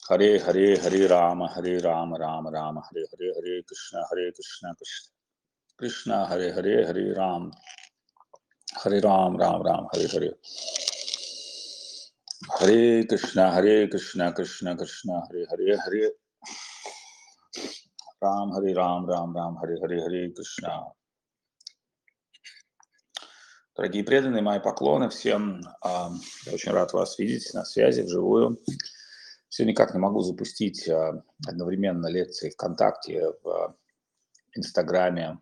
Харе Харе Харе Рама Рама Харе Харе Харе Кришна Кришна Кришна Харе Харе Харе Рам Харе Харе Харе Кришна Кришна Харе Рам Харе Кришна. Дорогие преданные, мои поклоны всем. Я очень рад вас видеть на связи вживую. Все никак не могу запустить одновременно лекции ВКонтакте, в Инстаграме,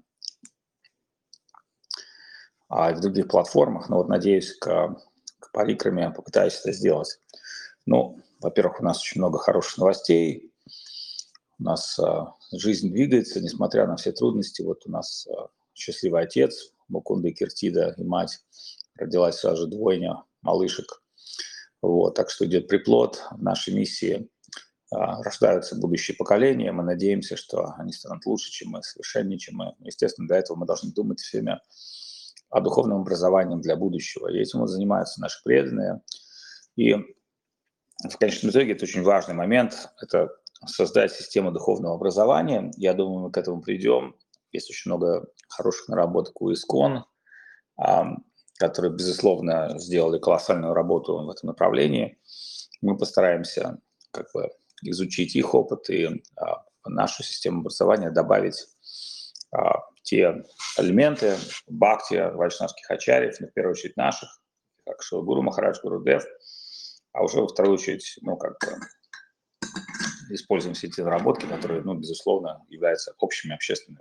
и в других платформах, но вот надеюсь, к парикраме попытаюсь это сделать. Ну, во-первых, у нас очень много хороших новостей. У нас жизнь двигается, несмотря на все трудности. Вот у нас счастливый отец, Мукунда Киртида, и мать. Родилась сразу же двойня малышек. Вот, так что идет приплод в нашей миссии. Рождаются будущие поколения. Мы надеемся, что они станут лучше, чем мы, совершеннее, чем мы. Естественно, для этого мы должны думать все время о духовном образовании для будущего. И этим вот занимаются наши преданные. И в конечном итоге это очень важный момент. Это создать систему духовного образования. Я думаю, мы к этому придем. Есть очень много хороших наработок у ИСКОН, которые, безусловно, сделали колоссальную работу в этом направлении. Мы постараемся изучить их опыт и в нашу систему образования добавить те элементы бхакти, вайшнавских ачарьев, в первую очередь наших, как Шила-Гуру Махарадж, Гурудев, а уже во вторую очередь, используем все эти наработки, которые, безусловно, являются общими, общественными.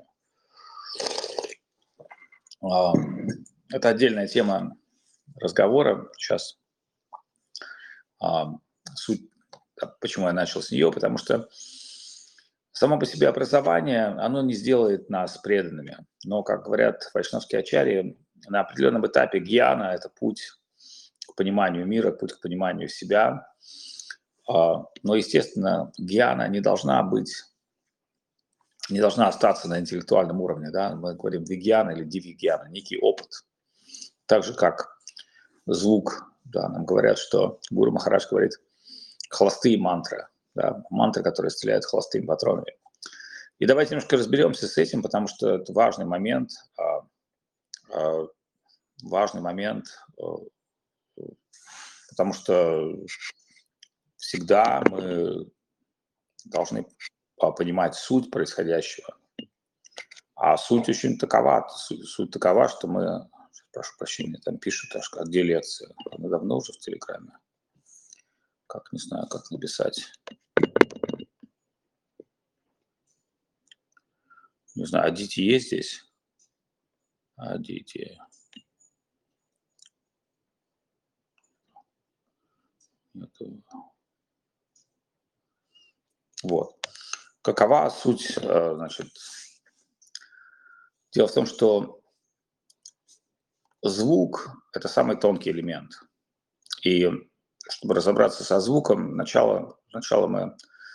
Это отдельная тема разговора. Сейчас суть, почему я начал с нее, потому что само по себе образование, оно не сделает нас преданными. Но, как говорят вайшнавские ачарьи, на определенном этапе гьяна – это путь к пониманию мира, путь к пониманию себя. Но, естественно, гьяна не должна остаться на интеллектуальном уровне. Да? Мы говорим вигьяна или дивигьяна, некий опыт. Так же, как звук. Да, нам говорят, что Гуру Махарадж говорит холостые мантры. Да, мантры, которые стреляют холостыми патронами. И давайте немножко разберемся с этим, потому что это важный момент. Потому что всегда мы должны понимать суть происходящего. А суть очень такова. Суть такова, что мы... Прошу прощения, там пишут, а где лекция? Она давно уже в Телеграме. Не знаю, как написать. Не знаю, Адити есть здесь? Адити. Вот. Какова суть, значит, дело в том, что звук – это самый тонкий элемент. И чтобы разобраться со звуком, сначала мы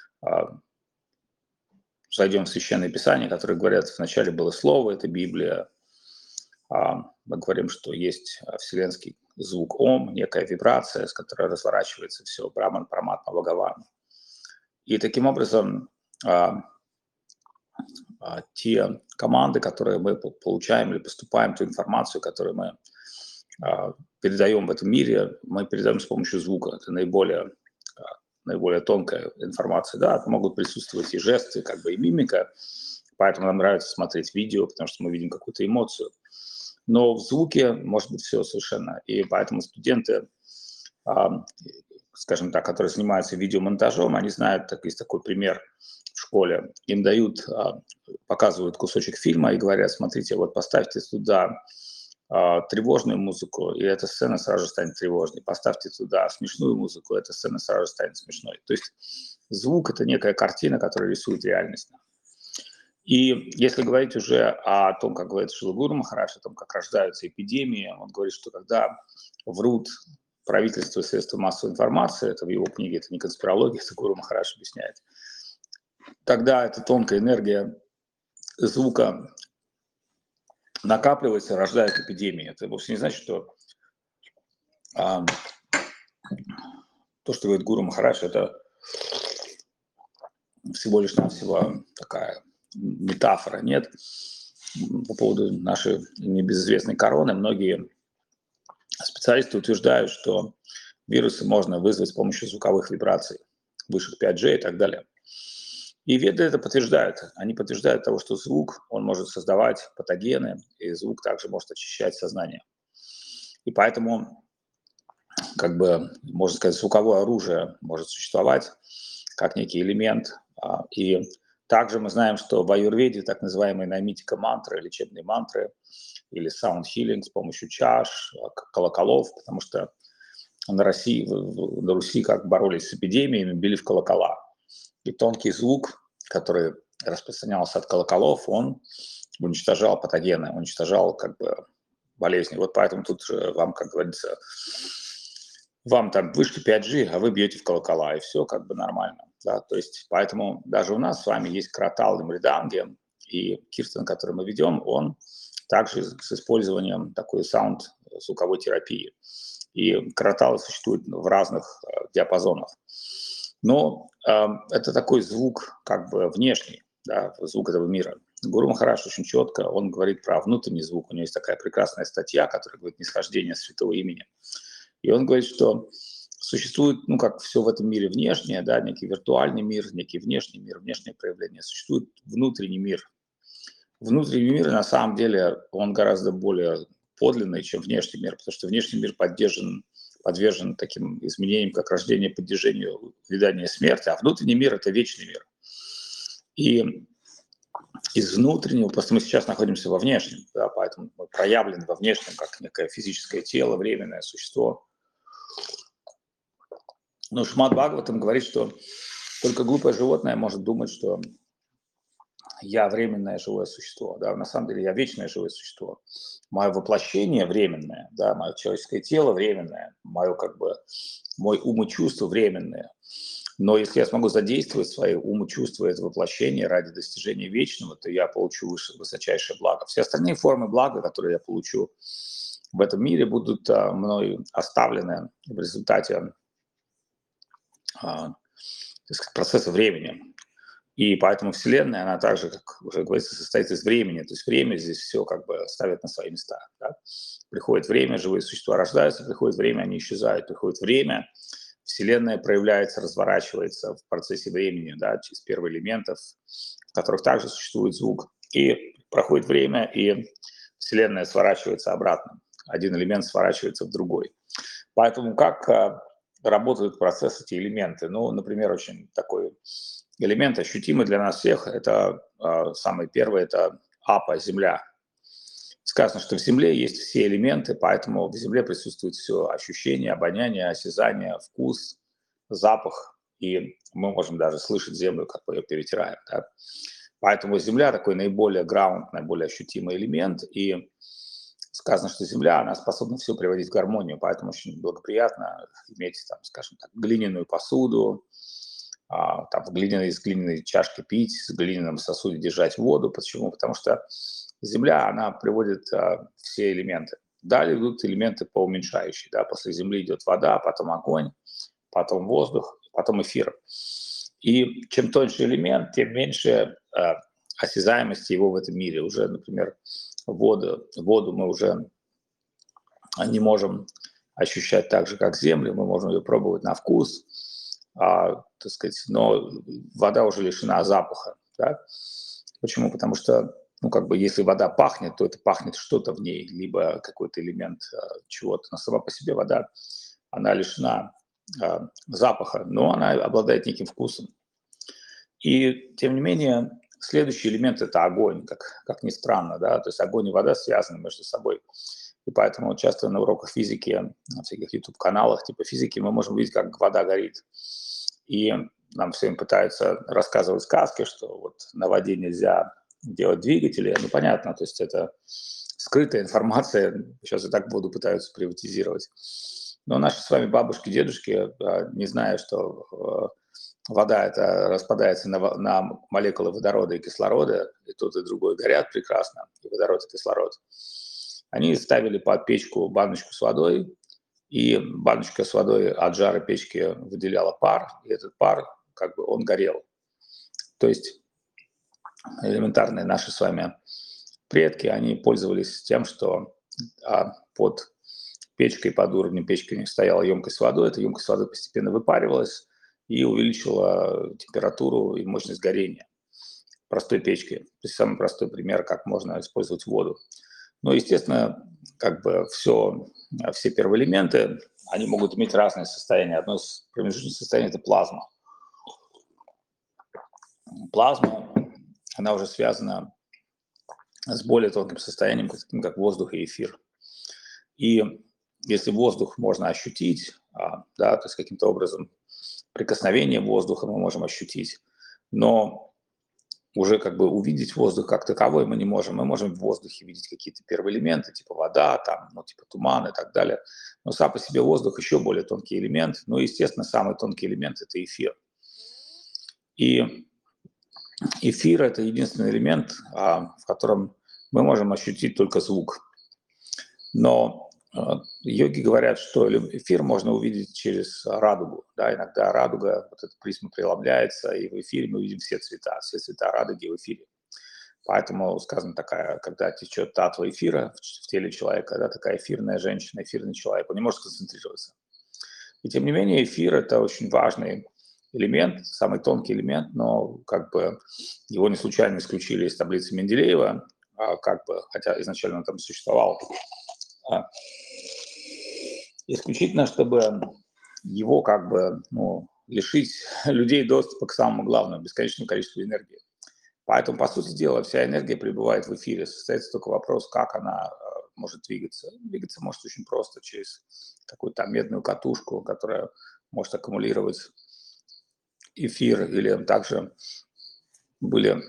зайдем в Священное Писание, которое говорят, вначале было Слово, это Библия. Мы говорим, что есть вселенский звук Ом, некая вибрация, с которой разворачивается все, Браман, Параматма, Бхагаван. И таким образом те команды, которые мы получаем или поступаем, ту информацию, которую мы передаем в этом мире, мы передаем с помощью звука. Это наиболее тонкая информация. Да, это могут присутствовать и жесты, и мимика, поэтому нам нравится смотреть видео, потому что мы видим какую-то эмоцию. Но в звуке может быть все совершенно. И поэтому студенты, скажем так, которые занимаются видеомонтажом, они знают, есть такой пример в школе. Им показывают кусочек фильма и говорят, смотрите, вот поставьте туда тревожную музыку, и эта сцена сразу же станет тревожной. Поставьте туда смешную музыку, эта сцена сразу же станет смешной. То есть звук – это некая картина, которая рисует реальность. И если говорить уже о том, как говорит Шила-Гуру Махарадж, о том, как рождаются эпидемии, он говорит, что когда врут правительство и средства массовой информации, это в его книге, это не конспирология, это Гуру Махарадж объясняет, тогда эта тонкая энергия звука накапливается, рождает эпидемии. Это вовсе не значит, что то, что говорит Гуру Махарадж, это всего лишь навсего такая метафора, нет? По поводу нашей небезызвестной короны многие специалисты утверждают, что вирусы можно вызвать с помощью звуковых вибраций, вышек 5G и так далее. И веды это подтверждают. Они подтверждают того, что звук, он может создавать патогены, и звук также может очищать сознание. И поэтому, как бы, можно сказать, звуковое оружие может существовать как некий элемент. И также мы знаем, что в аюрведе так называемые наймитика мантры, лечебные мантры, или sound healing с помощью чаш, колоколов, потому что на Руси как боролись с эпидемиями, били в колокола. И тонкий звук, который распространялся от колоколов, он уничтожал патогены, уничтожал как бы болезни. Вот поэтому тут вам, как говорится, вам там вышки 5G, а вы бьете в колокола, и все как бы нормально. Да? То есть поэтому даже у нас с вами есть Кратал и Мриданги, и Кирстен, который мы ведем, он также с использованием такой саунд-звуковой терапии. И Краталы существуют в разных диапазонах. Но это такой звук как бы внешний, да, звук этого мира. Гуру Махарадж очень четко, он говорит про внутренний звук. У него есть такая прекрасная статья, которая говорит «Нисхождение святого имени». И он говорит, что существует, ну, как все в этом мире внешнее, да, некий виртуальный мир, некий внешний мир, внешнее проявление. Существует внутренний мир. Внутренний мир, на самом деле, он гораздо более подлинный, чем внешний мир, потому что внешний мир подвержен таким изменениям, как рождение, поддержание, увядание, смерть, а внутренний мир – это вечный мир. И из внутреннего, просто мы сейчас находимся во внешнем, да, поэтому мы проявлены во внешнем, как некое физическое тело, временное существо. Но Шримад Бхагаватам говорит, что только глупое животное может думать, что я временное живое существо, да, на самом деле я вечное живое существо. Мое воплощение временное, да, мое человеческое тело временное, мое как бы, мой ум и чувства временные. Но если я смогу задействовать свои ум и чувства, это воплощение ради достижения вечного, то я получу высочайшее благо. Все остальные формы блага, которые я получу в этом мире, будут мной оставлены в результате процесса времени. И поэтому Вселенная, она также, как уже говорится, состоит из времени. То есть время здесь все как бы ставят на свои места. Да? Приходит время, живые существа рождаются, приходит время, они исчезают. Приходит время, Вселенная проявляется, разворачивается в процессе времени, да, через первые элементов, в которых также существует звук. И проходит время, и Вселенная сворачивается обратно. Один элемент сворачивается в другой. Поэтому как работают процессы, эти элементы? Ну, например, очень такой элемент, ощутимый для нас всех, это самый первый, это апа, земля. Сказано, что в земле есть все элементы, поэтому в земле присутствует все ощущение, обоняние, осязание, вкус, запах, и мы можем даже слышать землю, как мы ее перетираем. Да? Поэтому земля такой наиболее граунд, наиболее ощутимый элемент, и сказано, что земля, она способна все приводить в гармонию, поэтому очень благоприятно иметь, там, скажем так, глиняную посуду, там, из глиняной чашки пить, в глиняном сосуде держать воду. Почему? Потому что земля, она приводит все элементы. Далее идут элементы поуменьшающие. Да? После земли идет вода, потом огонь, потом воздух, потом эфир. И чем тоньше элемент, тем меньше осязаемости его в этом мире. Уже, например, воду мы уже не можем ощущать так же, как землю, мы можем ее пробовать на вкус, так сказать, но вода уже лишена запаха. Да? Почему? Потому что, ну, как бы, если вода пахнет, то это пахнет что-то в ней, либо какой-то элемент чего-то. Но сама по себе вода, она лишена запаха, но она обладает неким вкусом. И, тем не менее, следующий элемент – это огонь, как ни странно, да, то есть огонь и вода связаны между собой. И поэтому часто на уроках физики, на всяких YouTube-каналах типа физики мы можем видеть, как вода горит. И нам всем пытаются рассказывать сказки, что вот на воде нельзя делать двигатели. Ну, понятно, то есть это скрытая информация, сейчас и так воду пытаются приватизировать. Но наши с вами бабушки, дедушки, не зная, что вода это распадается на молекулы водорода и кислорода, и тот, и другой горят прекрасно, и водород, и кислород. Они ставили под печку баночку с водой, и баночка с водой от жара печки выделяла пар, и этот пар, как бы, он горел. То есть элементарные наши с вами предки, они пользовались тем, что под печкой, под уровнем печки у них стояла емкость с водой, эта емкость с водой постепенно выпаривалась и увеличила температуру и мощность горения простой печки. То есть самый простой пример, как можно использовать воду. Но, естественно, как бы все первые элементы, они могут иметь разные состояния. Одно из промежуточных состояний – это плазма. Плазма, она уже связана с более тонким состоянием, как воздух и эфир. И если воздух можно ощутить, да, то есть каким-то образом прикосновение воздуха мы можем ощутить, но уже как бы увидеть воздух как таковой мы не можем. Мы можем в воздухе видеть какие-то первые элементы, типа вода, там, ну, типа туман и так далее. Но сам по себе воздух еще более тонкий элемент. Ну, естественно, самый тонкий элемент – это эфир. И эфир – это единственный элемент, в котором мы можем ощутить только звук. Но йоги говорят, что эфир можно увидеть через радугу. Да? Иногда радуга, вот эта призма преломляется, и в эфире мы видим все цвета радуги в эфире. Поэтому сказано такая, когда течет татва эфира в теле человека, да, такая эфирная женщина, эфирный человек, он не может сконцентрироваться. И тем не менее эфир – это очень важный элемент, самый тонкий элемент, но как бы его не случайно исключили из таблицы Менделеева, как бы, хотя изначально он там существовал, исключительно, чтобы его как бы лишить людей доступа к самому главному, бесконечному количеству энергии. Поэтому, по сути дела, вся энергия пребывает в эфире. Остается только вопрос, как она может двигаться. Двигаться может очень просто через какую-то медную катушку, которая может аккумулировать эфир. Или также были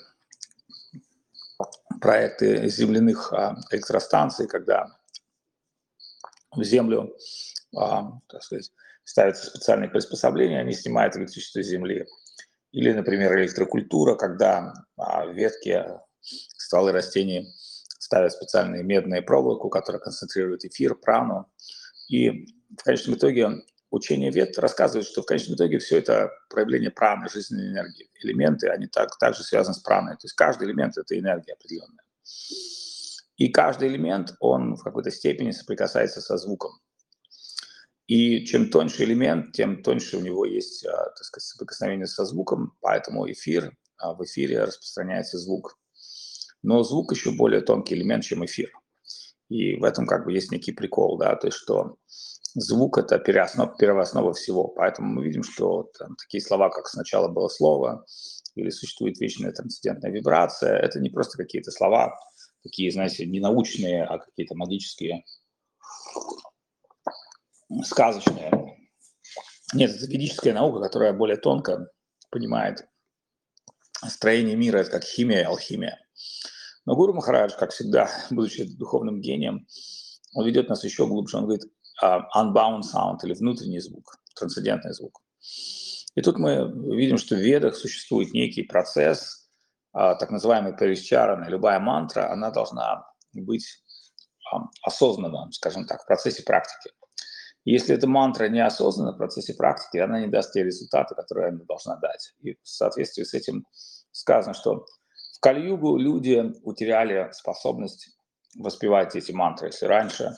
проекты земляных электростанций, когда в землю, так сказать, ставятся специальные приспособления, они снимают электричество с земли. Или, например, электрокультура, когда ветки, стволы растений ставят специальную медную проволоку, которая концентрирует эфир, прану. И в конечном итоге учение вед рассказывает, что в конечном итоге все это проявление праны, жизненной энергии. Элементы, они также связаны с праной. То есть каждый элемент – это энергия определенная. И каждый элемент, он в какой-то степени соприкасается со звуком. И чем тоньше элемент, тем тоньше у него есть, так сказать, соприкосновение со звуком, поэтому в эфире распространяется звук. Но звук еще более тонкий элемент, чем эфир. И в этом как бы есть некий прикол, да, то есть что звук – это первооснова всего. Поэтому мы видим, что там такие слова, как «сначала было слово» или «существует вечная трансцендентная вибрация», это не просто какие-то слова, такие, знаете, не научные, а какие-то магические, сказочные. Нет, это ведическая наука, которая более тонко понимает строение мира, это как химия и алхимия. Но Гуру Махарадж, как всегда, будучи духовным гением, он ведет нас еще глубже. Он говорит unbound sound, или внутренний звук, трансцендентный звук. И тут мы видим, что в ведах существует некий процесс, так называемый паришчарана. Любая мантра, она должна быть осознанна, скажем так, в процессе практики. Если эта мантра неосознанна в процессе практики, она не даст те результаты, которые она должна дать. И в соответствии с этим сказано, что в Кали-югу люди утеряли способность воспевать эти мантры. Если раньше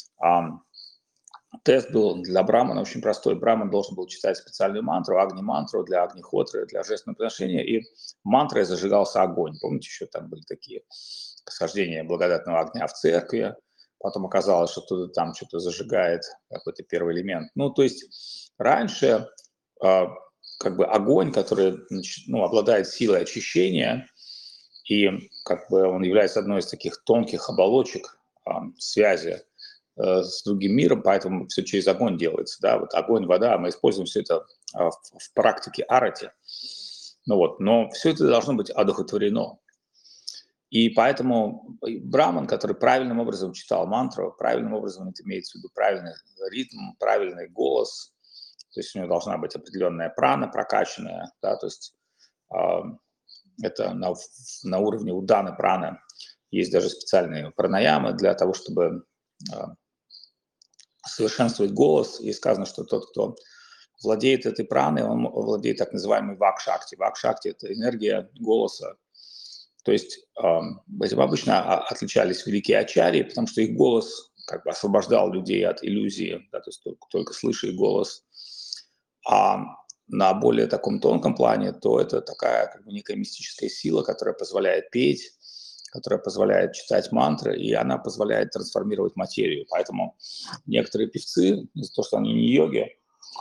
тест был для брамана очень простой. Браман должен был читать специальную мантру, агни-мантру для агнихотры, для жестного приношения, и мантрой зажигался огонь. Помните, еще там были такие схождения благодатного огня в церкви, потом оказалось, что кто-то там что-то зажигает, какой-то первый элемент. Ну, то есть раньше как бы огонь, который обладает силой очищения, и как бы он является одной из таких тонких оболочек связи с другим миром, поэтому все через огонь делается. Да? Вот огонь, вода, мы используем все это в практике арати. Но все это должно быть одухотворено. И поэтому браман, который правильным образом читал мантру, правильным образом это имеется в виду правильный ритм, правильный голос, то есть у него должна быть определенная прана прокачанная, да, то есть это на уровне уданы праны. Есть даже специальные пранаямы для того, чтобы совершенствовать голос. И сказано, что тот, кто владеет этой праной, он владеет так называемой вак-шакти. Вак-шакти – это энергия голоса. То есть этим обычно отличались великие ачарьи, потому что их голос как бы освобождал людей от иллюзии, да, то есть только слыша их голос. А на более таком тонком плане, то это такая как бы некая мистическая сила, которая позволяет петь, которая позволяет читать мантры, и она позволяет трансформировать материю. Поэтому некоторые певцы, из-за того, что они не йоги,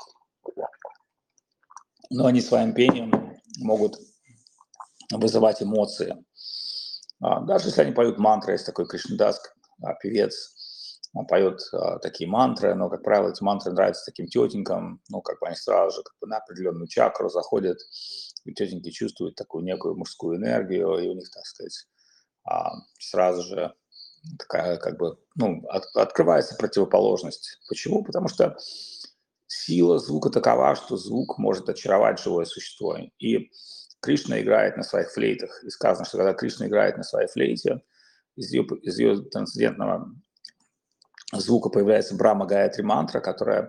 но они своим пением могут вызывать эмоции. Даже если они поют мантры, есть такой Кришнадас, певец, он поет такие мантры, но, как правило, эти мантры нравятся таким тетенькам, ну, как бы они сразу же как бы на определенную чакру заходят, и тетеньки чувствуют такую некую мужскую энергию, и у них, так сказать, сразу же такая как бы, ну, открывается противоположность. Почему? Потому что сила звука такова, что звук может очаровать живое существо. И Кришна играет на своих флейтах. И сказано, что когда Кришна играет на своей флейте, из ее трансцендентного звука появляется Брахма Гаятри мантра,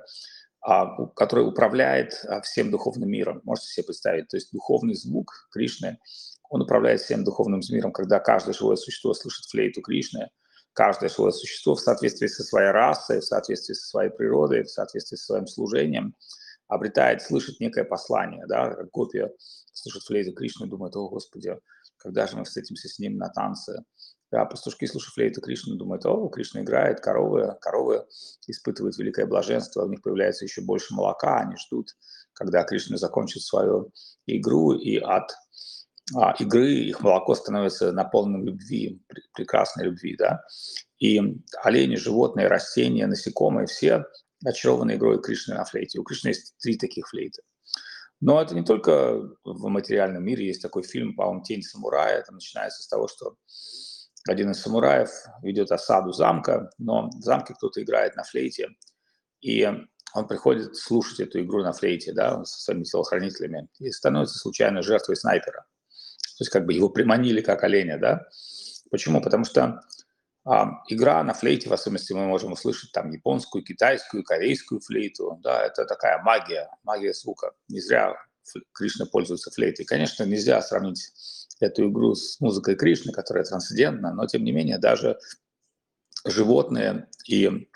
которая управляет всем духовным миром. Можете себе представить? То есть духовный звук Кришны, он управляет всем духовным миром, когда каждое живое существо слышит флейту Кришны, каждое живое существо в соответствии со своей расой, в соответствии со своей природой, в соответствии со своим служением обретает, слышит некое послание, да, как гопи слышат флейту Кришны и думают: о, Господи, когда же мы встретимся с ним на танце? Да, пастушки, слушая флейту Кришны, думают: о, Кришна играет, коровы испытывают великое блаженство, у них появляется еще больше молока, они ждут, когда Кришна закончит свою игру, и от игры их молоко становится наполненным любви, прекрасной любви, да. И олени, животные, растения, насекомые, все очарованы игрой Кришны на флейте. У Кришны есть 3 таких флейта. Но это не только в материальном мире. Есть такой фильм, по-моему, «Тень самурая». Там начинается с того, что один из самураев ведет осаду замка, но в замке кто-то играет на флейте, и он приходит слушать эту игру на флейте, да, со своими телохранителями, и становится случайно жертвой снайпера. То есть как бы его приманили как оленя, да. Почему? Потому что игра на флейте, в особенности мы можем услышать там японскую, китайскую, корейскую флейту, да, это такая магия звука. Не зря Кришна пользуется флейтой. Конечно, нельзя сравнить эту игру с музыкой Кришны, которая трансцендентна, но тем не менее даже животные и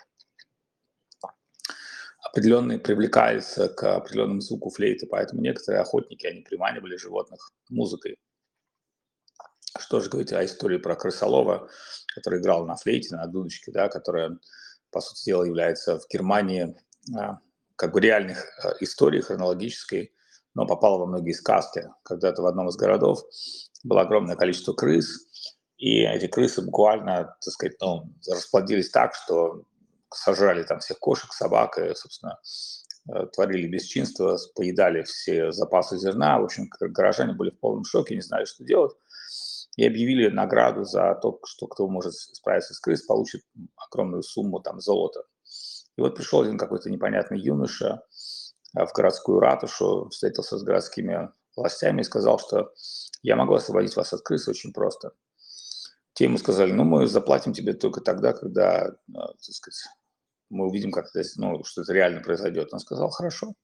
определенные привлекаются к определенному звуку флейты, поэтому некоторые охотники, они приманивали животных музыкой. Что же говорить о истории про крысолова, который играл на флейте, на дудочке, да, которая, по сути дела, является в Германии как бы реальных историй хронологической, но попала во многие сказки. Когда-то в одном из городов было огромное количество крыс, и эти крысы буквально, так сказать, ну, расплодились так, что сожрали там всех кошек, собак, и, собственно, творили бесчинство, поедали все запасы зерна. В общем, горожане были в полном шоке, не знали, что делать. И объявили награду за то, что кто может справиться с крыс, получит огромную сумму там золота. И вот пришел один какой-то непонятный юноша в городскую ратушу, встретился с городскими властями и сказал, что я могу освободить вас от крыс очень просто. Те ему сказали: ну, мы заплатим тебе только тогда, когда, так сказать, мы увидим, как это, ну, что это реально произойдет. Он сказал: хорошо.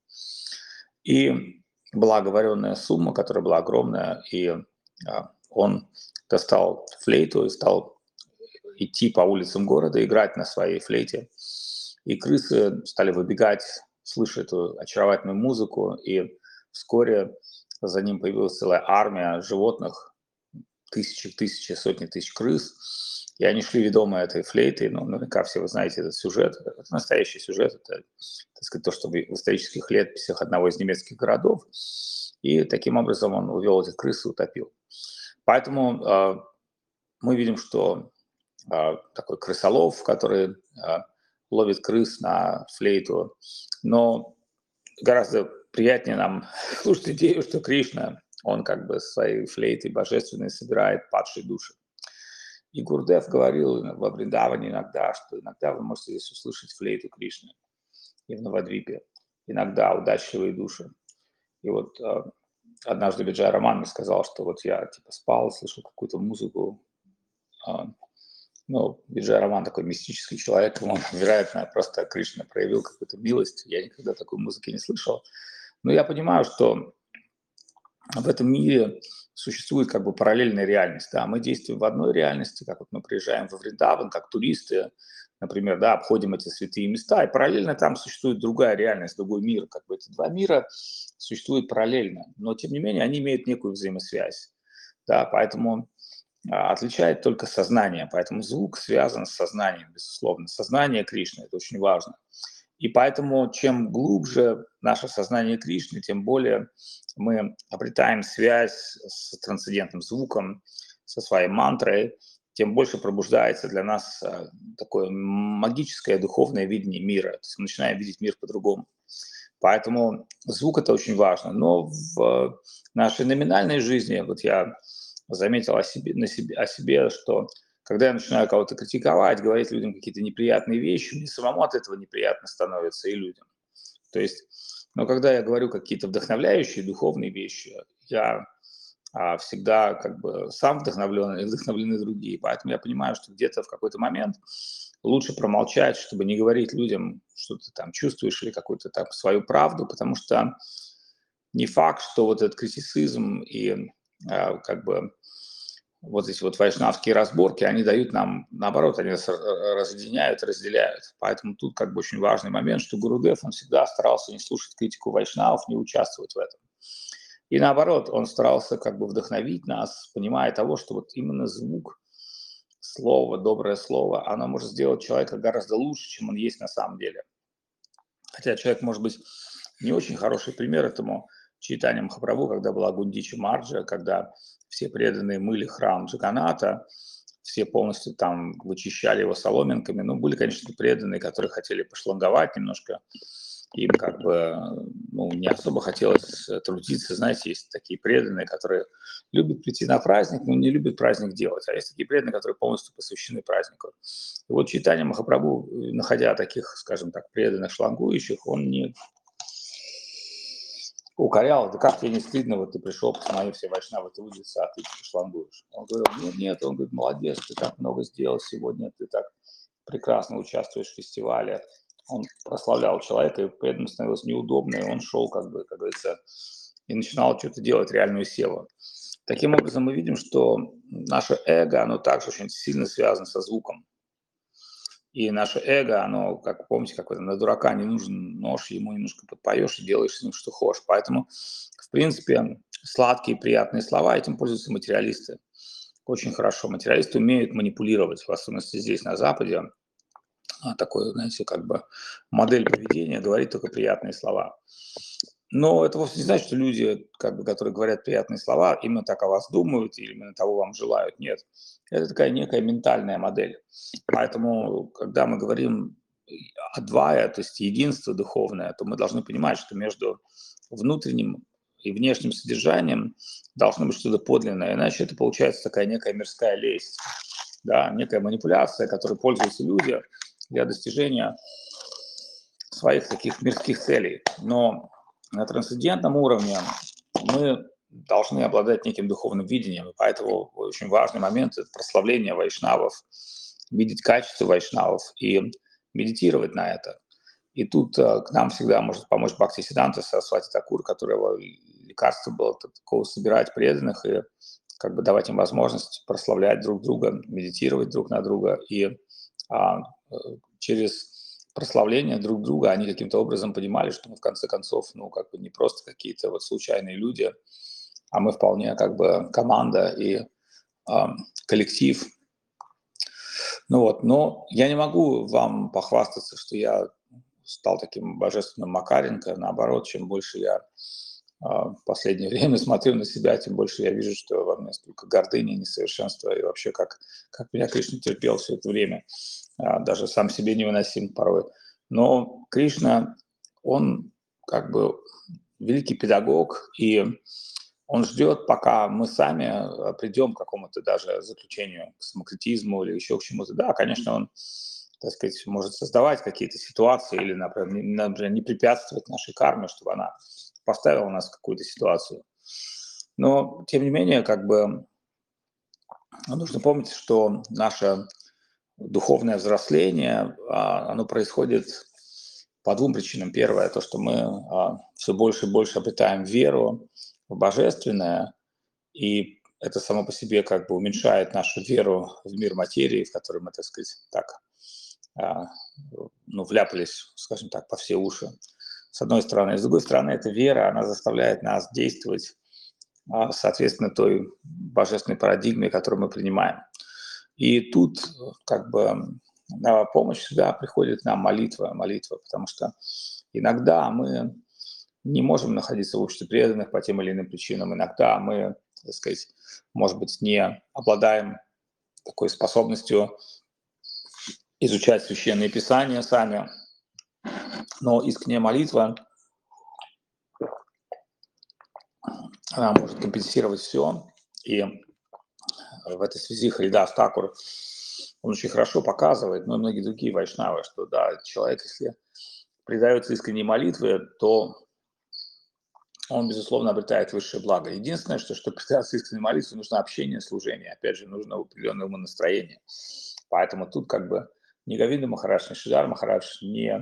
И была оговоренная сумма, которая была огромная, и он достал флейту и стал идти по улицам города, играть на своей флейте. И крысы стали выбегать, слыша эту очаровательную музыку, и вскоре за ним появилась целая армия животных, тысячи, сотни тысяч крыс, и они шли ведомые этой флейтой. Ну, наверняка все вы знаете этот сюжет. Это настоящий сюжет. Это, так сказать, то, что в исторических летописях одного из немецких городов. И таким образом он увел этих крыс и утопил. Поэтому мы видим, что такой крысолов, который ловит крыс на флейту. Но гораздо приятнее нам слушать идею, что Кришна, он как бы своей флейтой божественной собирает падшие души. И Гурдев говорил во Вриндаване иногда, что иногда вы можете здесь услышать флейту Кришны и в Навадвипе. Иногда удачливые души. И вот однажды Биджай Роман мне сказал, что вот я типа спал, слышал какую-то музыку, Ну, Виджай Раман такой мистический человек, ему, вероятно, просто Кришна проявил какую-то милость. Я никогда такой музыки не слышал. Но я понимаю, что в этом мире существует как бы параллельная реальность. Да, мы действуем в одной реальности, как вот мы приезжаем во Вриндаван, как туристы, например, да, обходим эти святые места, и параллельно там существует другая реальность, другой мир. Как бы эти два мира существуют параллельно, но тем не менее они имеют некую взаимосвязь. Да, поэтому отличает только сознание. Поэтому звук связан с сознанием, безусловно. Сознание Кришны – это очень важно. И поэтому чем глубже наше сознание Кришны, тем более мы обретаем связь с трансцендентным звуком, со своей мантрой, тем больше пробуждается для нас такое магическое духовное видение мира. То есть мы начинаем видеть мир по-другому. Поэтому звук – это очень важно. Но в нашей номинальной жизни, вот я заметил о себе, что когда я начинаю кого-то критиковать, говорить людям какие-то неприятные вещи, мне самому от этого неприятно становится и людям. То есть, но когда я говорю какие-то вдохновляющие духовные вещи, я всегда как бы сам вдохновлен и вдохновлены другие. Поэтому я понимаю, что где-то в какой-то момент лучше промолчать, чтобы не говорить людям, что ты там чувствуешь или какую-то там свою правду, потому что не факт, что вот этот критицизм и как бы вот эти вот вайшнавские разборки, они дают нам, наоборот, они нас разъединяют, разделяют. Поэтому тут как бы очень важный момент, что Гурудев, он всегда старался не слушать критику вайшнавов, не участвовать в этом. И наоборот, он старался как бы вдохновить нас, понимая того, что вот именно звук, слово, доброе слово, оно может сделать человека гораздо лучше, чем он есть на самом деле. Хотя человек, может быть, не очень хороший пример этому Чайтанья Махапрабху, когда была Гундича Марджа, когда все преданные мыли храм Джаганата, все полностью там вычищали его соломинками. Ну, были, конечно, преданные, которые хотели пошланговать немножко. Им как бы не особо хотелось трудиться. Знаете, есть такие преданные, которые любят прийти на праздник, но не любят праздник делать. А есть такие преданные, которые полностью посвящены празднику. И вот Чайтанья Махапрабху, находя таких, скажем так, преданных шлангующих, он не укорял: да как тебе не стыдно, вот ты пришел, посмотри, все вайшнавы трудятся, а ты шлангуешь. Он говорил: нет, он говорит: молодец, ты так много сделал сегодня, ты так прекрасно участвуешь в фестивале. Он прославлял человека, и при этом становилось неудобно, и он шел, как бы, как говорится, и начинал что-то делать, реальную силу. Таким образом, мы видим, что наше эго, оно также очень сильно связано со звуком. И наше эго, оно, как помните, как на дурака не нужен нож, ему немножко подпоешь и делаешь с ним, что хочешь. Поэтому, в принципе, сладкие, приятные слова, этим пользуются материалисты. Очень хорошо. Материалисты умеют манипулировать, в особенности здесь, на Западе. Такой, знаете, как бы модель поведения, говорить только приятные слова. Но это вовсе не значит, что люди, как бы, которые говорят приятные слова, именно так о вас думают или именно того вам желают. Нет. Это такая некая ментальная модель. Поэтому, когда мы говорим адвая, то есть единство духовное, то мы должны понимать, что между внутренним и внешним содержанием должно быть что-то подлинное, иначе это получается такая некая мирская лесть, да, некая манипуляция, которой пользуются люди для достижения своих таких мирских целей. Но на трансцендентном уровне мы должны обладать неким духовным видением, и поэтому очень важный момент – это прославление вайшнавов, видеть качество вайшнавов и медитировать на это. И тут к нам всегда может помочь Бхактисиданта Сарасвати Такур, которого лекарство было такого собирать преданных и как бы давать им возможность прославлять друг друга, медитировать друг на друга. И через прославление друг друга они каким-то образом понимали, что мы в конце концов, как бы не просто какие-то вот случайные люди, а мы вполне как бы команда и коллектив. Но я не могу вам похвастаться, что я стал таким божественным Макаренко. Наоборот, чем больше я в последнее время смотрю на себя, тем больше я вижу, что во мне столько гордыни, несовершенства, и вообще как меня Кришна терпел все это время. Даже сам себе невыносим порой. Но Кришна, он как бы великий педагог, и он ждет, пока мы сами придем к какому-то даже заключению, к самокритизму или еще к чему-то. Да, конечно, он, так сказать, может создавать какие-то ситуации или, например, не препятствовать нашей карме, чтобы она поставила нас в какую-то ситуацию. Но, тем не менее, как бы нужно помнить, что наша духовное взросление, оно происходит по двум причинам. Первое, то, что мы все больше и больше обретаем веру в божественное, и это само по себе как бы уменьшает нашу веру в мир материи, в который мы, так сказать, так, а, ну, вляпались, скажем так, по все уши, с одной стороны. С другой стороны, эта вера, она заставляет нас действовать соответственно той божественной парадигме, которую мы принимаем. И тут как бы на помощь всегда приходит нам молитва, потому что иногда мы не можем находиться в обществе преданных по тем или иным причинам. Иногда мы, так сказать, может быть, не обладаем такой способностью изучать священные писания сами, но искренняя молитва, она может компенсировать все. И в этой связи Харидас Такур, он очень хорошо показывает, но и многие другие вайшнавы, что да, человек, если предается искренней молитве, то он, безусловно, обретает высшее благо. Единственное, что чтобы предаться искренней молитве, нужно общение, служение. Опять же, нужно определенное умонастроение. Поэтому тут как бы ни Говинда Махарадж, ни Шридар Махарадж не,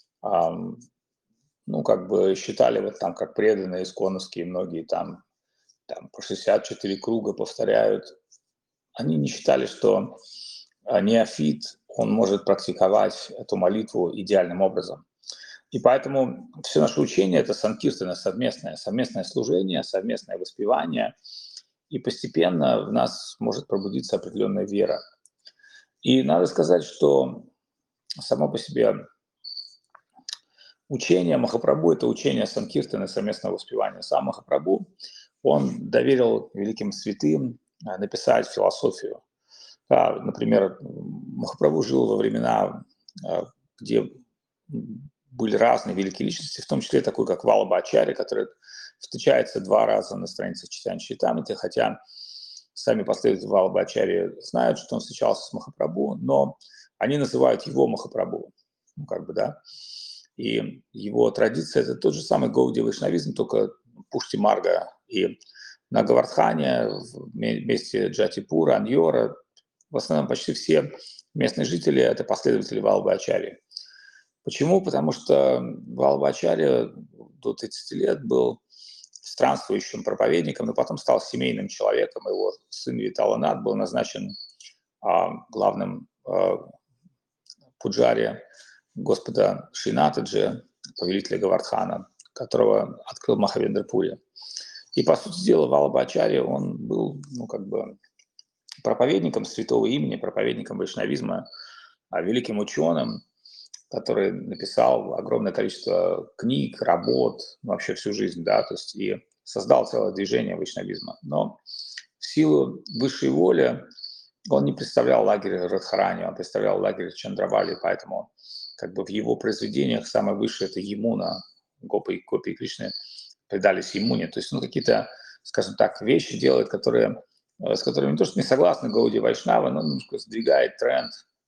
ну, как бы считали вот там, как преданные исконовские, многие там по 64 круга повторяют. Они не считали, что неофит, он может практиковать эту молитву идеальным образом. И поэтому все наше учение – это санкиртана, совместное служение, совместное воспевание, и постепенно в нас может пробудиться определенная вера. И надо сказать, что само по себе учение Махапрабху – это учение санкиртаны, совместного воспевания. Сам Махапрабху, он доверил великим святым написать философию. Да, например, Махапрабху жил во времена, где были разные великие личности, в том числе такой, как Валабхачарья, который встречается 2 раза на страницах Читания Чаритамриты, хотя сами последователи Валабхачарьи знают, что он встречался с Махапрабху, но они называют его Махапрабху, ну, как бы, да. И его традиция – это тот же самый Гаудия Вайшнавизм, только Пушти Марга. И на Гавардхане, вместе Джатипура, Аньора, в основном почти все местные жители – это последователи Валабхачарьи. Почему? Потому что Валабхачарья до 30 лет был странствующим проповедником, но потом стал семейным человеком. Его сын Виталанат был назначен главным пуджари Господа Шринатаджи, повелителя Гавардхана, которого открыл Махавендрапури. И, по сути дела, Валабхачарья, он был, ну, как бы проповедником святого имени, проповедником вайшнавизма, великим ученым, который написал огромное количество книг, работ, вообще всю жизнь, да, то есть и создал целое движение вайшнавизма. Но в силу высшей воли он не представлял лагерь Радхарани, он представлял лагерь Чандравали, поэтому как бы в его произведениях самое высшее – это Емуна, Гопи и Кришны предались Емуне. То есть он какие-то, скажем так, вещи делает, с которыми не то, что не согласны Гауди Вайшнава, но немножко сдвигает тренд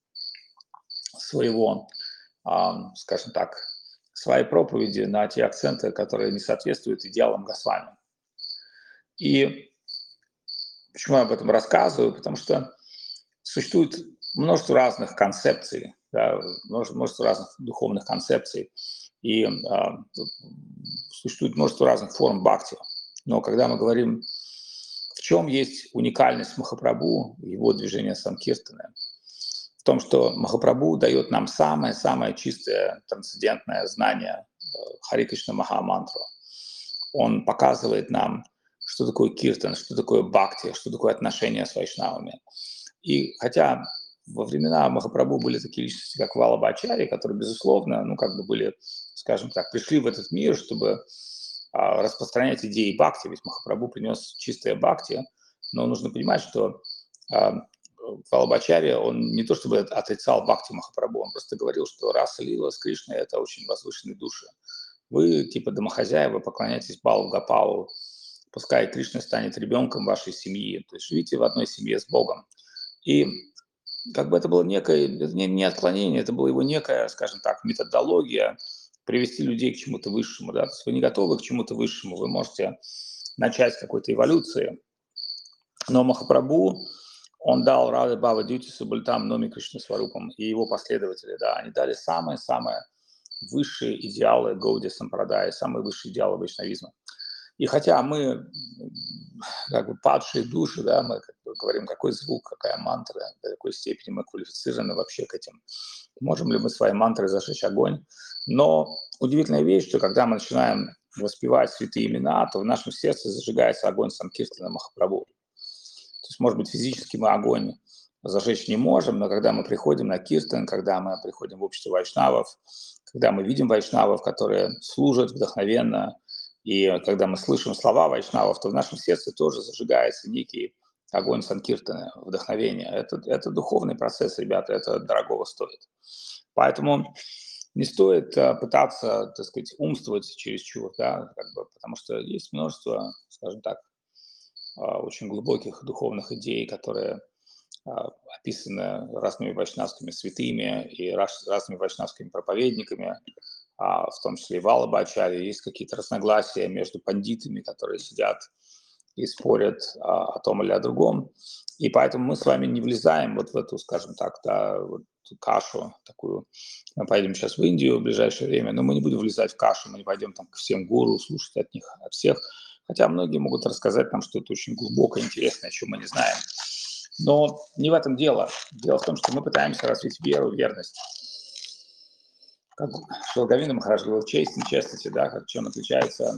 своего, скажем так, своей проповеди на те акценты, которые не соответствуют идеалам Госвами. И почему я об этом рассказываю? Потому что существует множество разных концепций, да, множество разных духовных концепций, и существует множество разных форм бхакти. Но когда мы говорим, в чем есть уникальность Махапрабху, его движения Санкиртаны, в том, что Махапрабху дает нам самое-самое чистое трансцендентное знание Хари Кришна Махамантру. Он показывает нам, что такое киртан, что такое бхакти, что такое отношения с вайшнавами. И хотя во времена Махапрабху были такие личности, как Валабхачарья, которые, безусловно, ну, как бы были, скажем так, пришли в этот мир, чтобы распространять идеи бхакти, ведь Махапрабху принес чистое бхакти, но нужно понимать, что Валабхачарья, он не то чтобы отрицал бхакти Махапрабху, он просто говорил, что раса лила с Кришной – это очень возвышенные души. Вы, типа домохозяева, поклоняетесь Балу Гопалу, пускай Кришна станет ребенком вашей семьи, то есть живите в одной семье с Богом. И как бы это было некое, не отклонение, это была его некая, скажем так, методология привести людей к чему-то высшему. Да? То есть вы не готовы к чему-то высшему, вы можете начать с какой-то эволюции. Но Махапрабху, он дал Рады Бава Дьюти Субальтам Номи Кришна Сварупам и его последователи, да, они дали самые-самые высшие идеалы Гаудия Сампрадай, самые высшие идеалы вайшнавизма. И хотя мы как бы падшие души, да, мы как бы говорим, какой звук, какая мантра, до какой степени мы квалифицированы вообще к этим. Можем ли мы своей мантрой зажечь огонь? Но удивительная вещь, что когда мы начинаем воспевать святые имена, то в нашем сердце зажигается огонь Санкиртана Махапрабху. То есть, может быть, физически мы огонь зажечь не можем, но когда мы приходим на киртан, когда мы приходим в общество вайшнавов, когда мы видим вайшнавов, которые служат вдохновенно, и когда мы слышим слова вайшнавов, то в нашем сердце тоже зажигается некий огонь санкиртана, вдохновения. Это духовный процесс, ребята, это дорогого стоит. Поэтому не стоит пытаться, так сказать, умствовать чересчур, да, как бы, потому что есть множество, скажем так, очень глубоких духовных идей, которые описаны разными вайшнавскими святыми и разными вайшнавскими проповедниками, в том числе и Валаба Ачарья. Есть какие-то разногласия между пандитами, которые сидят и спорят о том или о другом. И поэтому мы с вами не влезаем вот в эту, скажем так, да, вот кашу такую. Мы поедем сейчас в Индию в ближайшее время, но мы не будем влезать в кашу, мы не пойдем там к всем гуру, слушать от них, от всех. Хотя многие могут рассказать нам что-то очень глубокое, интересное, о чем мы не знаем. Но не в этом дело. Дело в том, что мы пытаемся развить веру, верность. Как Шилгавинда Махарадж говорил, честь и честности, да, как чем отличается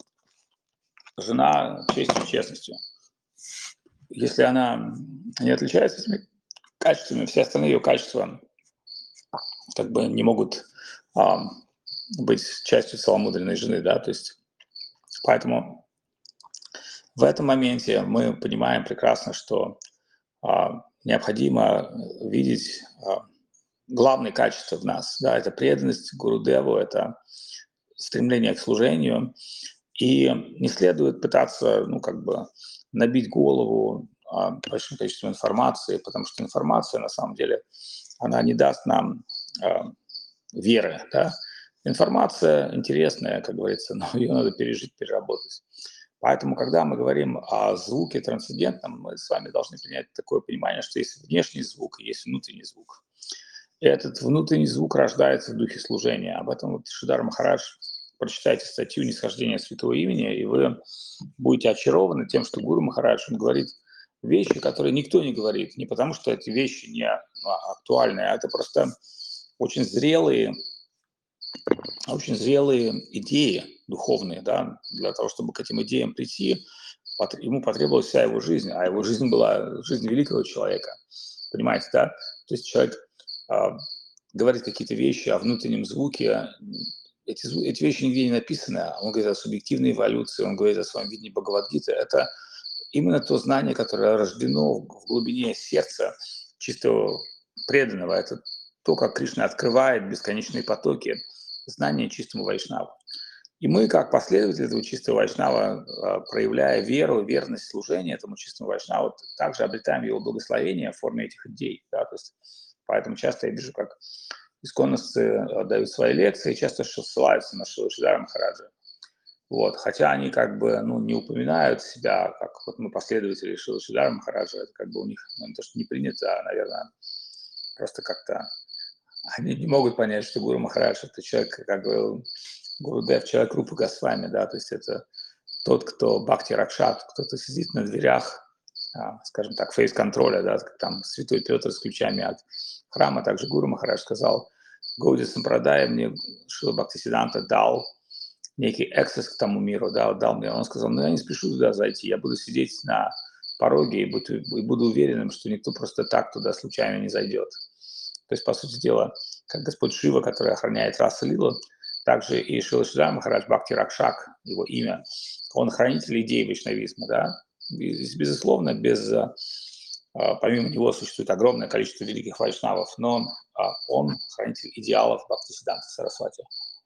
жена честью и честностью. Если она не отличается этими качествами, все остальные ее качества как бы не могут быть частью целомудренной жены, да, то есть поэтому в этом моменте мы понимаем прекрасно, что необходимо видеть главные качества в нас, да, это преданность Гурудеву, это стремление к служению, и не следует пытаться, ну, как бы набить голову большим количеством информации, потому что информация, на самом деле, она не даст нам веры, да. Информация интересная, как говорится, но ее надо пережить, переработать. Поэтому, когда мы говорим о звуке трансцендентном, мы с вами должны принять такое понимание, что есть внешний звук и есть внутренний звук. И этот внутренний звук рождается в духе служения. Об этом вот Шридар Махарадж, прочитайте статью «Нисхождение святого имени», и вы будете очарованы тем, что Гуру Махарадж, он говорит вещи, которые никто не говорит. Не потому, что эти вещи не актуальны, а это просто очень зрелые идеи духовные, да, для того, чтобы к этим идеям прийти, ему потребовалась вся его жизнь, а его жизнь была жизнь великого человека, понимаете, да? То есть человек говорит какие-то вещи о внутреннем звуке, эти вещи нигде не написаны, он говорит о субъективной эволюции, он говорит о своем видении Бхагавад-гиты, это именно то знание, которое рождено в глубине сердца чистого преданного, это то, как Кришна открывает бесконечные потоки знания чистому вайшнаву. И мы, как последователи этого чистого вайшнава, проявляя веру, верность служения этому чистому вайшнаву, также обретаем его благословение в форме этих идей. Да? То есть, поэтому часто я вижу, как исконновцы дают свои лекции, часто ссылаются на Шридара Махараджа. Вот. Хотя они как бы не упоминают себя, как вот мы последователи Шридара Махараджа, это как бы у них то, что не принято, наверное, просто как-то они не могут понять, что Гуру Махарадж — это человек, как говорил Гурудев, человек Рупы Госвами, да, то есть это тот, кто Бхакти Ракшат, кто-то сидит на дверях, скажем так, фейс-контроля, да, как там святой Петр с ключами от храма, также Гуру Махарадж сказал, Гаудия Сампрадай мне Шрила Бхактисиданта дал некий эксес к тому миру, да, дал мне, он сказал, я не спешу туда зайти, я буду сидеть на пороге и буду уверенным, что никто просто так туда случайно не зайдет. То есть, по сути дела, как Господь Шива, который охраняет Раса Лилу, также и Шрила Шридар Махарадж Бхакти Ракшак, его имя, он хранитель идей вайшнавизма, да. И, безусловно, помимо него существует огромное количество великих вайшнавов, но он хранитель идеалов Бхактисиданта Сарасвати,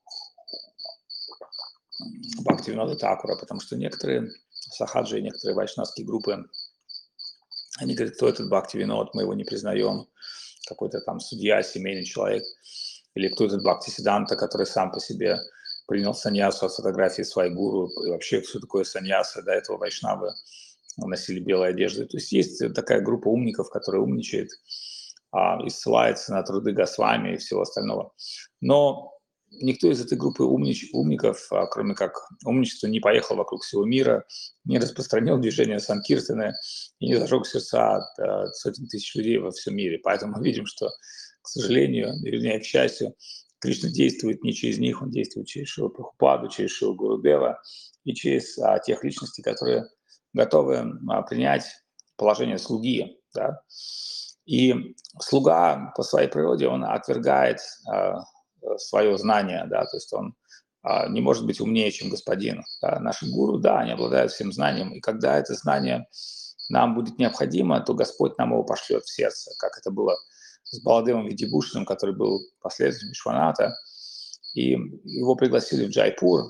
Бхактивинода Такура, потому что некоторые сахаджи, некоторые вайшнавские группы, они говорят, кто этот Бхактивинод, мы его не признаем, какой-то там судья, семейный человек, или кто этот Бхактисиданта, который сам по себе принял саньясу от фотографии своей гуру, и вообще, что такое саньяса, до этого вайшнавы носили белые одежды. То есть такая группа умников, которая умничает и ссылается на труды Госвами и всего остального. Но никто из этой группы умников, кроме как умничества, не поехал вокруг всего мира, не распространил движение Санкиртаны и не зажег сердца сотен тысяч людей во всем мире. Поэтому мы видим, что, к сожалению, вернее, к счастью, Кришна действует не через них, он действует через Шрилу Прабхупаду, через Шрилу Гурудева и через тех личностей, которые готовы принять положение слуги. Да? И слуга по своей природе, он отвергает свое знание, да, то есть он не может быть умнее, чем господин. Да. Наши гуру, да, они обладают всем знанием, и когда это знание нам будет необходимо, то Господь нам его пошлет в сердце, как это было с Баладевом Видибушиным, который был последователем Вишваната, и его пригласили в Джайпур.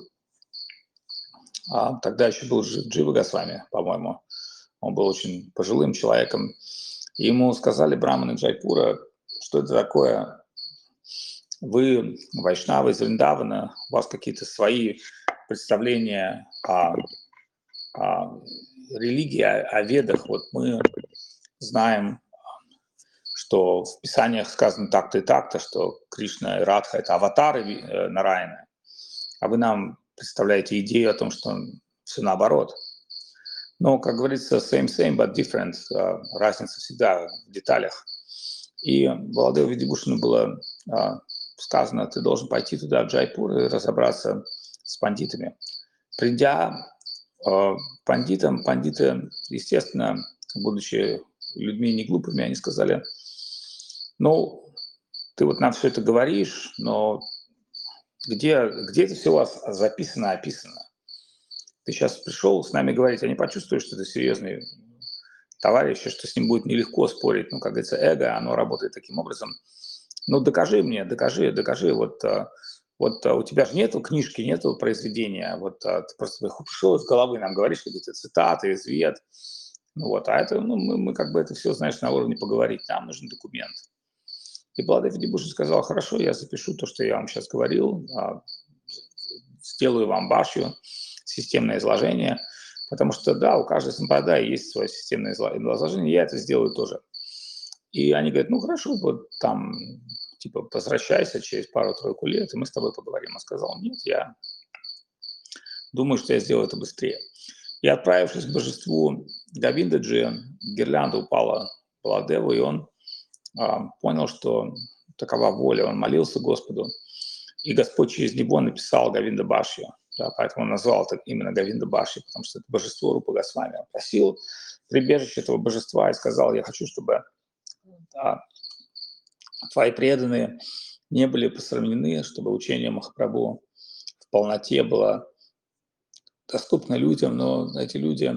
Тогда еще был Джива Госвами, по-моему. Он был очень пожилым человеком. И ему сказали браманы Джайпура, что это такое. Вы, вайшнавы из Вриндавана, у вас какие-то свои представления о религии, о ведах. Вот мы знаем, что в Писаниях сказано так-то и так-то, что Кришна и Радха – это аватары Нараяна. А вы нам представляете идею о том, что все наоборот. Но, как говорится, same, but different. Разница всегда в деталях. И Баладеву Видибушину было сказано, ты должен пойти туда, в Джайпур, и разобраться с пандитами. Придя пандиты, естественно, будучи людьми не глупыми, они сказали, ну, ты вот нам все это говоришь, но где это все у вас записано, описано? Ты сейчас пришел с нами говорить, они почувствуют, что ты серьезный товарищ, что с ним будет нелегко спорить. Ну, как говорится, эго, оно работает таким образом. Ну, докажи мне, докажи. Вот у тебя же нету книжки, нету произведения. Вот ты просто пришел из головы, нам говоришь какие-то цитаты, извет. Ну, вот, а это, ну, мы как бы это все, знаешь, на уровне поговорить. Нам нужен документ. И Баладев Видибушин сказал, хорошо, я запишу то, что я вам сейчас говорил, сделаю вам башью, системное изложение, потому что, да, у каждой сампрадая есть свое системное изложение, я это сделаю тоже. И они говорят, ну, хорошо, вот там, типа, возвращайся через пару-тройку лет, и мы с тобой поговорим. Он сказал, нет, я думаю, что я сделаю это быстрее. И отправившись к божеству Говиндаджи, гирлянда упала Баладеву, и он понял, что такова воля, он молился Господу, и Господь через него написал Говинда Башью. Да, поэтому он назвал это именно Говинда Башью, потому что это божество Рупа Госвами. Он просил прибежище этого божества и сказал, я хочу, чтобы твои преданные не были посрамлены, чтобы учение Махапрабху в полноте было доступно людям, но эти люди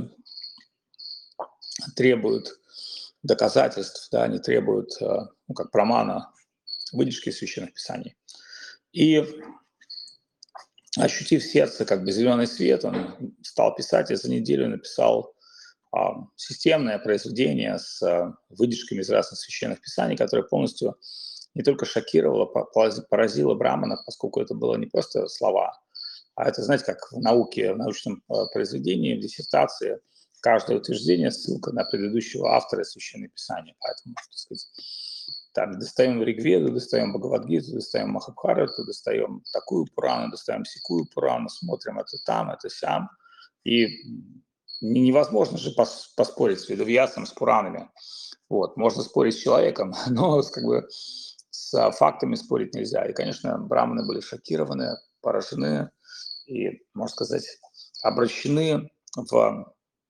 требуют доказательств, да, они требуют, ну, как прамана, выдержки из священных писаний. И ощутив сердце как бы зеленый свет, он стал писать, и за неделю написал системное произведение с выдержками из разных священных писаний, которое полностью не только шокировало, поразило браманов, поскольку это было не просто слова, а это, знаете, как в науке, в научном произведении, в диссертации, каждое утверждение ссылка на предыдущего автора священного писания. Поэтому, так сказать, там достаем Ригведу, достаем Бхагавад-гиту, достаем Махабхарату, достаем такую Пурану, достаем сякую Пурану, смотрим это там, это сям. И невозможно же поспорить с Ведавьясом, с Пуранами. Вот. Можно спорить с человеком, но как бы с фактами спорить нельзя. И, конечно, браманы были шокированы, поражены и, можно сказать, обращены в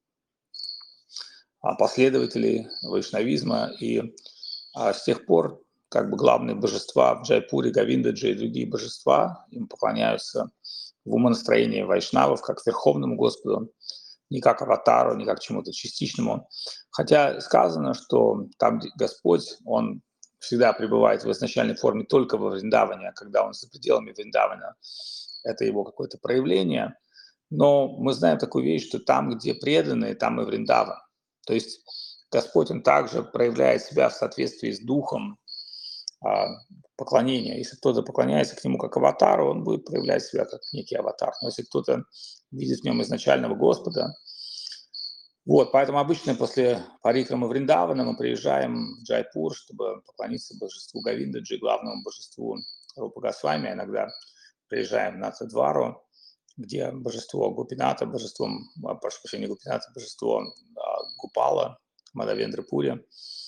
последователей вайшнавизма. И с тех пор как бы главные божества в Джайпуре, Говиндаджи и другие божества им поклоняются в умонастроении вайшнавов как Верховному Господу, не как аватару, не как чему-то частичному. Хотя сказано, что там Господь, Он всегда пребывает в изначальной форме только во Вриндаване, а когда Он за пределами Вриндавана, это Его какое-то проявление. Но мы знаем такую вещь, что там, где преданные, там и Вриндаван. То есть Господь, Он также проявляет себя в соответствии с духом поклонения. Если кто-то поклоняется к Нему как аватару, он будет проявлять себя как некий аватар. Но если кто-то видит в Нем изначального Господа, Вот, поэтому обычно после парикрамы Вриндавана мы приезжаем в Джайпур, чтобы поклониться божеству Говиндаджи, главному божеству Рупа Госвами. Иногда приезжаем в Натадвару, где божество Гопината, прошу прощения, Гопината, божество Гупала, Мадавендрапури.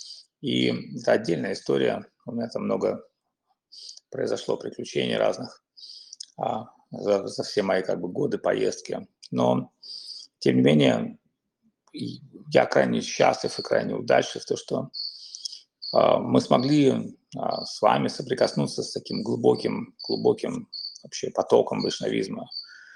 И это отдельная история. У меня там много произошло приключений разных за все мои как бы годы поездки. Но, тем не менее, я крайне счастлив и крайне удачлив, то, что мы смогли с вами соприкоснуться с таким глубоким вообще потоком вайшнавизма.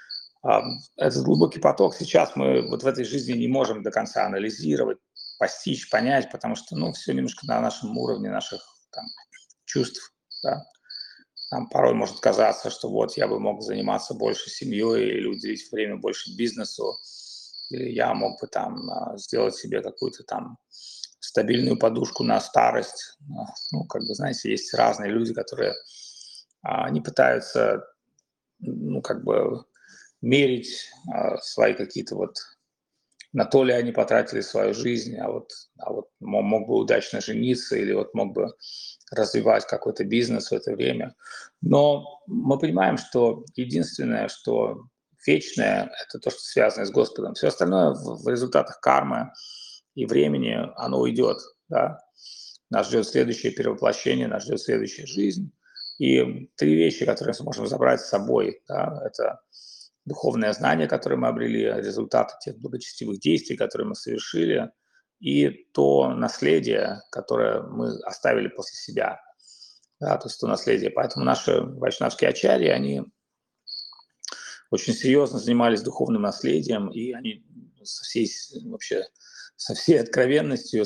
Этот глубокий поток сейчас мы вот в этой жизни не можем до конца анализировать, постичь, понять, потому что, ну, все немножко на нашем уровне наших там, чувств, да. Нам порой может казаться, что вот я бы мог заниматься больше семьей или уделить время больше бизнесу, или я мог бы там сделать себе какую-то там стабильную подушку на старость. Ну, как бы, знаете, есть разные люди, которые они пытаются, ну, как бы мерить свои какие-то вот на то ли они потратили свою жизнь, а вот мог бы удачно жениться или вот мог бы развивать какой-то бизнес в это время. Но мы понимаем, что единственное, что вечное, это то, что связано с Господом. Все остальное в результатах кармы и времени, оно уйдет. Да? Нас ждет следующее перевоплощение, нас ждет следующая жизнь. И три вещи, которые мы можем забрать с собой, да, это духовное знание, которое мы обрели, результаты тех благочестивых действий, которые мы совершили, и то наследие, которое мы оставили после себя. Да, то есть то наследие. Поэтому наши вайшнавские ачарьи, они очень серьезно занимались духовным наследием, и они со всей вообще со всей откровенностью,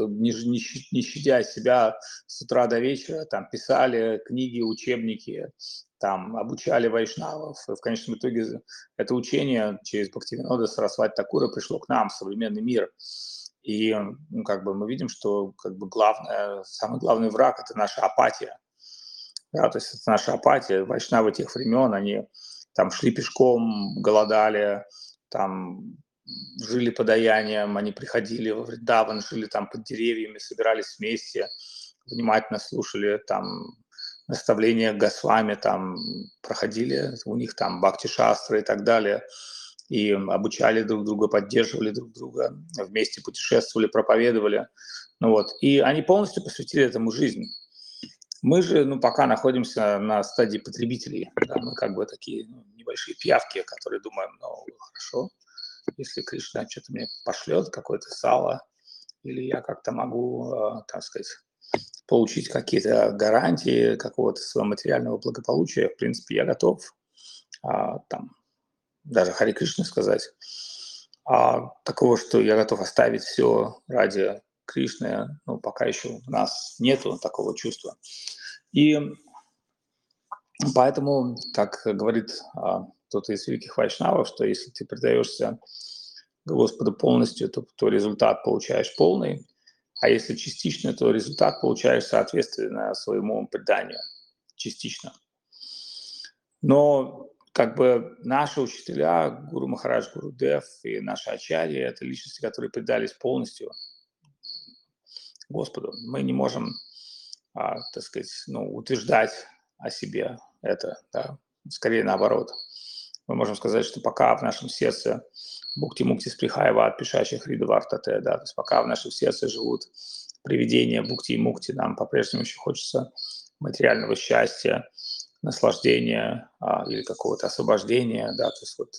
не щадя себя с утра до вечера, там писали книги, учебники, там обучали вайшнавов. И в конечном итоге это учение через Бхактивинода Сарасвати Такура пришло к нам в современный мир. И ну, как бы мы видим, что как бы самый главный враг – это наша апатия. Да, то есть это наша апатия. Вайшнавы тех времен, они там шли пешком, голодали, там жили подаянием, они приходили в Вриндаван, жили там под деревьями, собирались вместе, внимательно слушали там наставления Госвами, там проходили у них там бхакти-шастры и так далее, и обучали друг друга, поддерживали друг друга, вместе путешествовали, проповедовали. Ну вот. И они полностью посвятили этому жизнь. Мы же, ну, пока находимся на стадии потребителей. Да, мы как бы такие небольшие пиявки, которые думаем, ну, хорошо, если Кришна что-то мне пошлет, какое-то сало, или я как-то могу, так сказать, получить какие-то гарантии какого-то своего материального благополучия, в принципе, я готов там даже Хари Кришне сказать. Такого, что я готов оставить все ради Кришны, ну, пока еще у нас нету такого чувства. И поэтому, как говорит кто-то из великих вайшнавов, что если ты предаешься Господу полностью, то результат получаешь полный, а если частично, то результат получаешь соответственно своему преданию частично. Но как бы наши учителя, Гуру Махарадж, Гуру Дев и наши ачарьи – это личности, которые предались полностью Господу. Мы не можем, так сказать, ну, утверждать о себе это, да? Скорее наоборот. Мы можем сказать, что пока в нашем сердце Бхукти-мукти сприхаева от пишащих ридавартате, да, то есть пока в нашем сердце живут привидения Бхукти и Мукти, нам по-прежнему еще хочется материального счастья, наслаждения или какого-то освобождения, да, то есть вот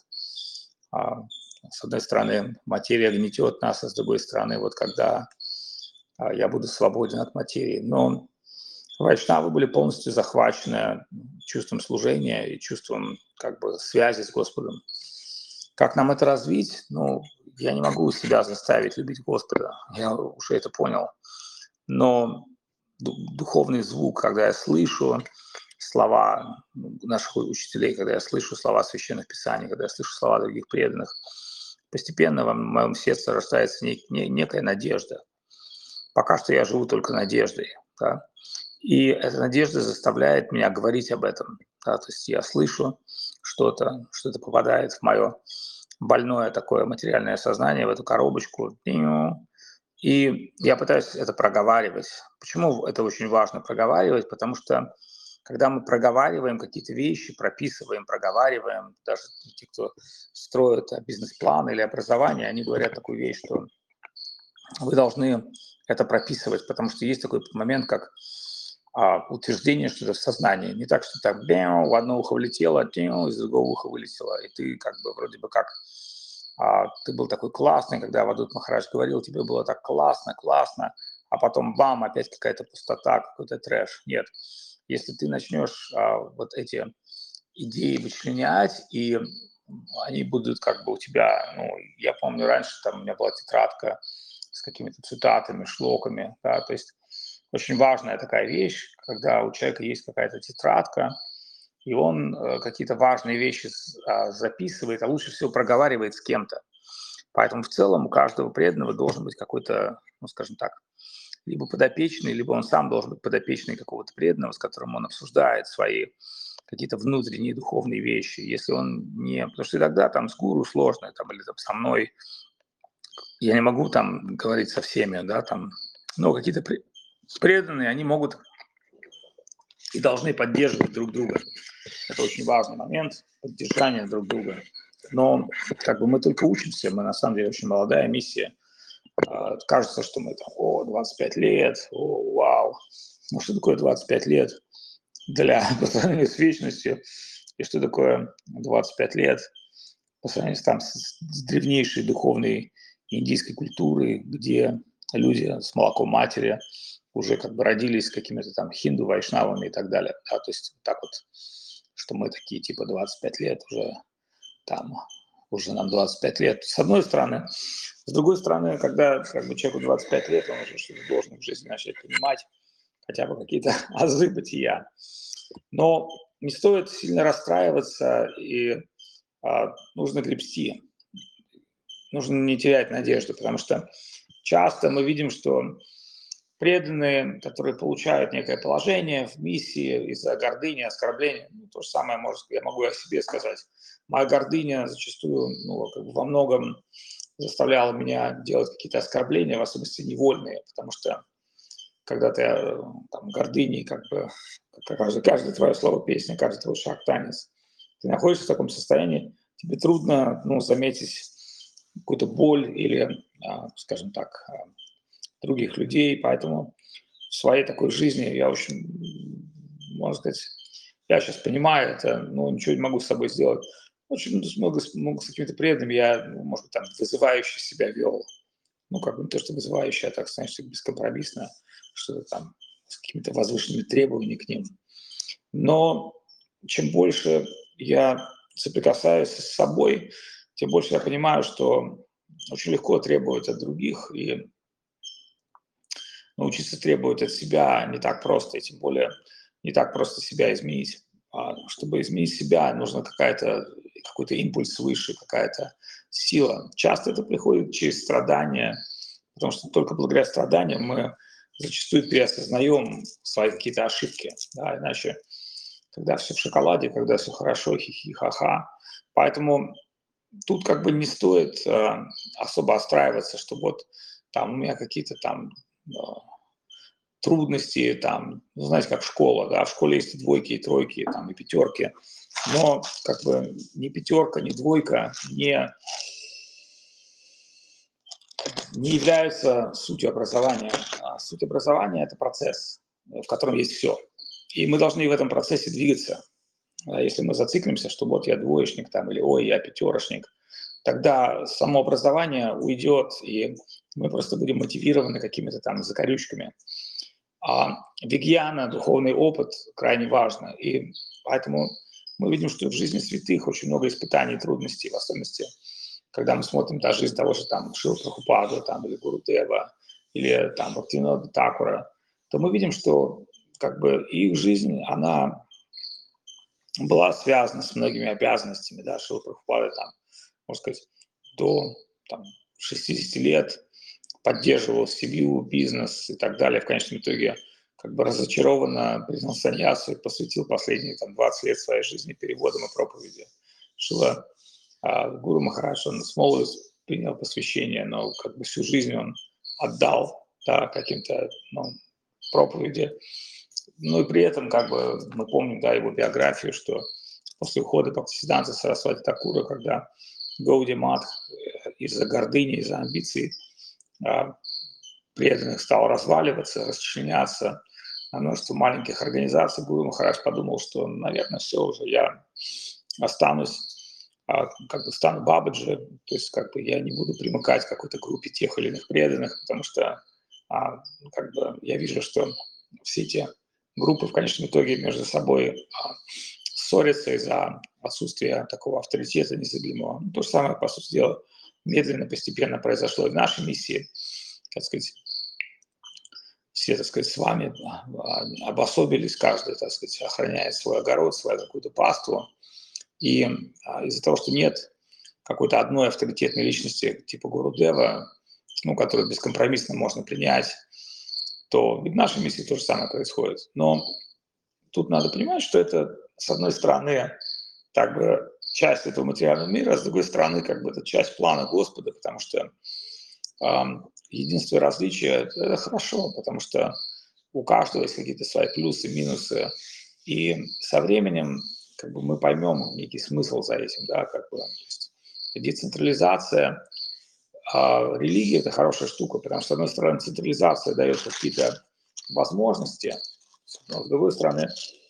с одной стороны материя гнетет нас, а с другой стороны вот когда я буду свободен от материи. Но вайшнавы были полностью захвачены чувством служения и чувством как бы связи с Господом. Как нам это развить? Ну, я не могу себя заставить любить Господа, я уже это понял. Но духовный звук, когда я слышу слова наших учителей, когда я слышу слова священных писаний, когда я слышу слова других преданных, постепенно в моем сердце рождается некая надежда. Пока что я живу только надеждой. Да? И эта надежда заставляет меня говорить об этом. Да? То есть я слышу что-то попадает в больное такое материальное сознание, в эту коробочку. И я пытаюсь это проговаривать. Почему это очень важно проговаривать? Потому что когда мы проговариваем какие-то вещи, прописываем, проговариваем, даже те, кто строит бизнес-план или образование, они говорят такую вещь, что вы должны это прописывать, потому что есть такой момент, как утверждение, что это в сознании. Не так, что так в одно ухо влетело, из другого уха вылетело, и ты как бы вроде бы как ты был такой классный, когда Авадут Махарадж говорил, тебе было так классно, классно, а потом бам, опять какая-то пустота, какой-то трэш. Нет. Если ты начнешь вот эти идеи вычленять, и они будут как бы у тебя, ну, я помню раньше, там у меня была тетрадка с какими-то цитатами, шлоками, да, то есть очень важная такая вещь, когда у человека есть какая-то тетрадка, и он какие-то важные вещи записывает, а лучше всего проговаривает с кем-то. Поэтому в целом у каждого преданного должен быть какой-то, ну, скажем так, либо подопечный, либо он сам должен быть подопечный какого-то преданного, с которым он обсуждает свои какие-то внутренние духовные вещи. Если он не... Потому что иногда там с гуру сложно, там, или там со мной, я не могу там говорить со всеми, да, там, но какие-то преданные, они могут и должны поддерживать друг друга. Это очень важный момент, поддержания друг друга. Но как бы мы только учимся, мы на самом деле очень молодая миссия. Кажется, что мы там, 25 лет, вау. Ну что такое 25 лет по сравнению с вечностью? И что такое 25 лет по сравнению с древнейшей духовной индийской культурой, где люди с молоком матери уже как бы родились какими-то там хинду, вайшнавами и так далее. Да, то есть так вот, что мы такие типа 25 лет уже там, уже нам 25 лет. С одной стороны. С другой стороны, когда как бы человеку 25 лет, он уже что-то должен в жизни начать понимать, хотя бы какие-то азы бытия. Но не стоит сильно расстраиваться, и нужно гребсти. Нужно не терять надежды, потому что часто мы видим, что преданные, которые получают некое положение в миссии из-за гордыни, оскорбления, ну, то же самое я могу о себе сказать. Моя гордыня зачастую как бы во многом заставляла меня делать какие-то оскорбления, в особенности невольные, потому что когда ты там гордыней, как бы каждое твое слово песня, каждый твой шаг танец, ты находишься в таком состоянии, тебе трудно заметить какую-то боль или, скажем так, других людей, поэтому в своей такой жизни я очень, можно сказать, я сейчас понимаю это, но ничего не могу с собой сделать. Очень много с какими-то преданными я, может быть, там вызывающе себя вел. Ну, как бы не то, что вызывающе, а так, знаешь, бескомпромиссно, что-то там с какими-то возвышенными требованиями к ним. Но чем больше я соприкасаюсь с собой, тем больше я понимаю, что очень легко требовать от других, и научиться требовать от себя не так просто, и тем более не так просто себя изменить. Чтобы изменить себя, нужно какой-то импульс свыше, какая-то сила. Часто это приходит через страдания, потому что только благодаря страданиям мы зачастую переосознаем свои какие-то ошибки. Да, иначе, когда все в шоколаде, когда все хорошо, хихи, ха-ха. Поэтому тут как бы не стоит особо отстраиваться, что вот там у меня какие-то там трудности, там, ну, знаете, как школа, да, в школе есть и двойки, и тройки, там, и пятерки, но как бы ни пятерка, ни двойка не являются сутью образования. Суть образования – это процесс, в котором есть все. И мы должны в этом процессе двигаться. Если мы зациклимся, что вот я двоечник там, или ой, я пятерочник, тогда само образование уйдет, и мы просто будем мотивированы какими-то там закорючками. А вигьяна, духовный опыт крайне важно. И поэтому мы видим, что в жизни святых очень много испытаний и трудностей, в особенности, когда мы смотрим даже из того же там Шрила Прабхупаду, там, или Гурудева, или там Бхактивинода Такура, то мы видим, что как бы их жизнь, она была связана с многими обязанностями, да, Шрила Прабхупада там, можно сказать, до там, 60 лет поддерживал семью, бизнес и так далее. В конечном итоге как бы разочарованно признал саньясу и посвятил последние там, 20 лет своей жизни переводам и проповеди. Шила Гуру Махарадж, он с молодости принял посвящение, но как бы всю жизнь он отдал, да, каким-то, ну, проповеди. Ну и при этом, как бы, мы помним, да, его биографию, что после ухода Бхактисиданта Сарасвати Такура, когда Гауди Мат из-за гордыни, из-за амбиций преданных стал разваливаться, расчленяться на множество маленьких организаций, Гуру Махарадж подумал, что, наверное, все уже, я останусь, как бы стану бабаджи, то есть как бы я не буду примыкать к какой-то группе тех или иных преданных, потому что как бы я вижу, что все эти группы в конечном итоге между собой ссорятся из-за отсутствия такого авторитета незыблемого. Ну, то же самое, по сути дела, медленно, постепенно произошло и в нашей миссии, так сказать, все, так сказать, с вами обособились, каждый, так сказать, охраняет свой огород, свою какую-то паству. И из-за того, что нет какой-то одной авторитетной личности типа Гурудева, ну, которую бескомпромиссно можно принять, то и в нашей миссии то же самое происходит. Но тут надо понимать, что это, с одной стороны, как бы часть этого материального мира, а с другой стороны, как бы это часть плана Господа, потому что единство и различие – это хорошо, потому что у каждого есть какие-то свои плюсы, минусы, и со временем как бы мы поймем некий смысл за этим, да, как бы, то есть децентрализация, религия – это хорошая штука, потому что, с одной стороны, централизация дает какие-то возможности, но с другой стороны,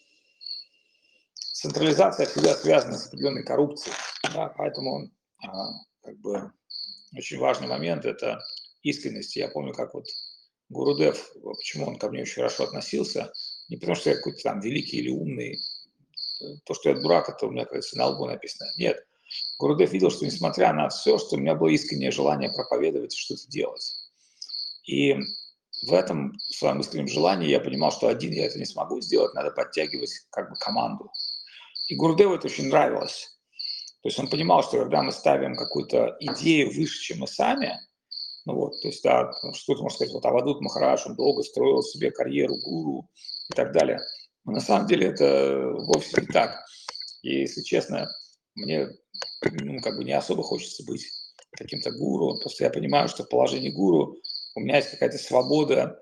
централизация всегда связана с определенной коррупцией, да, поэтому как бы очень важный момент – это искренность. Я помню, как вот Гурудев, почему он ко мне очень хорошо относился, не потому что я какой-то там великий или умный, то, что я дурак, это у меня, кажется, на лбу написано. Нет, Гурудев видел, что несмотря на все, что у меня было искреннее желание проповедовать и что-то делать. И в этом своем искреннем желании я понимал, что один я это не смогу сделать, надо подтягивать как бы команду. И Гурудеву это очень нравилось. То есть он понимал, что когда мы ставим какую-то идею выше, чем мы сами, ну вот, то есть, да, что-то можно сказать, вот Авадут Махарадж, он долго строил себе карьеру гуру и так далее. Но на самом деле это вовсе не так. И, если честно, мне ну, как бы не особо хочется быть каким-то гуру, потому что я понимаю, что в положении гуру у меня есть какая-то свобода,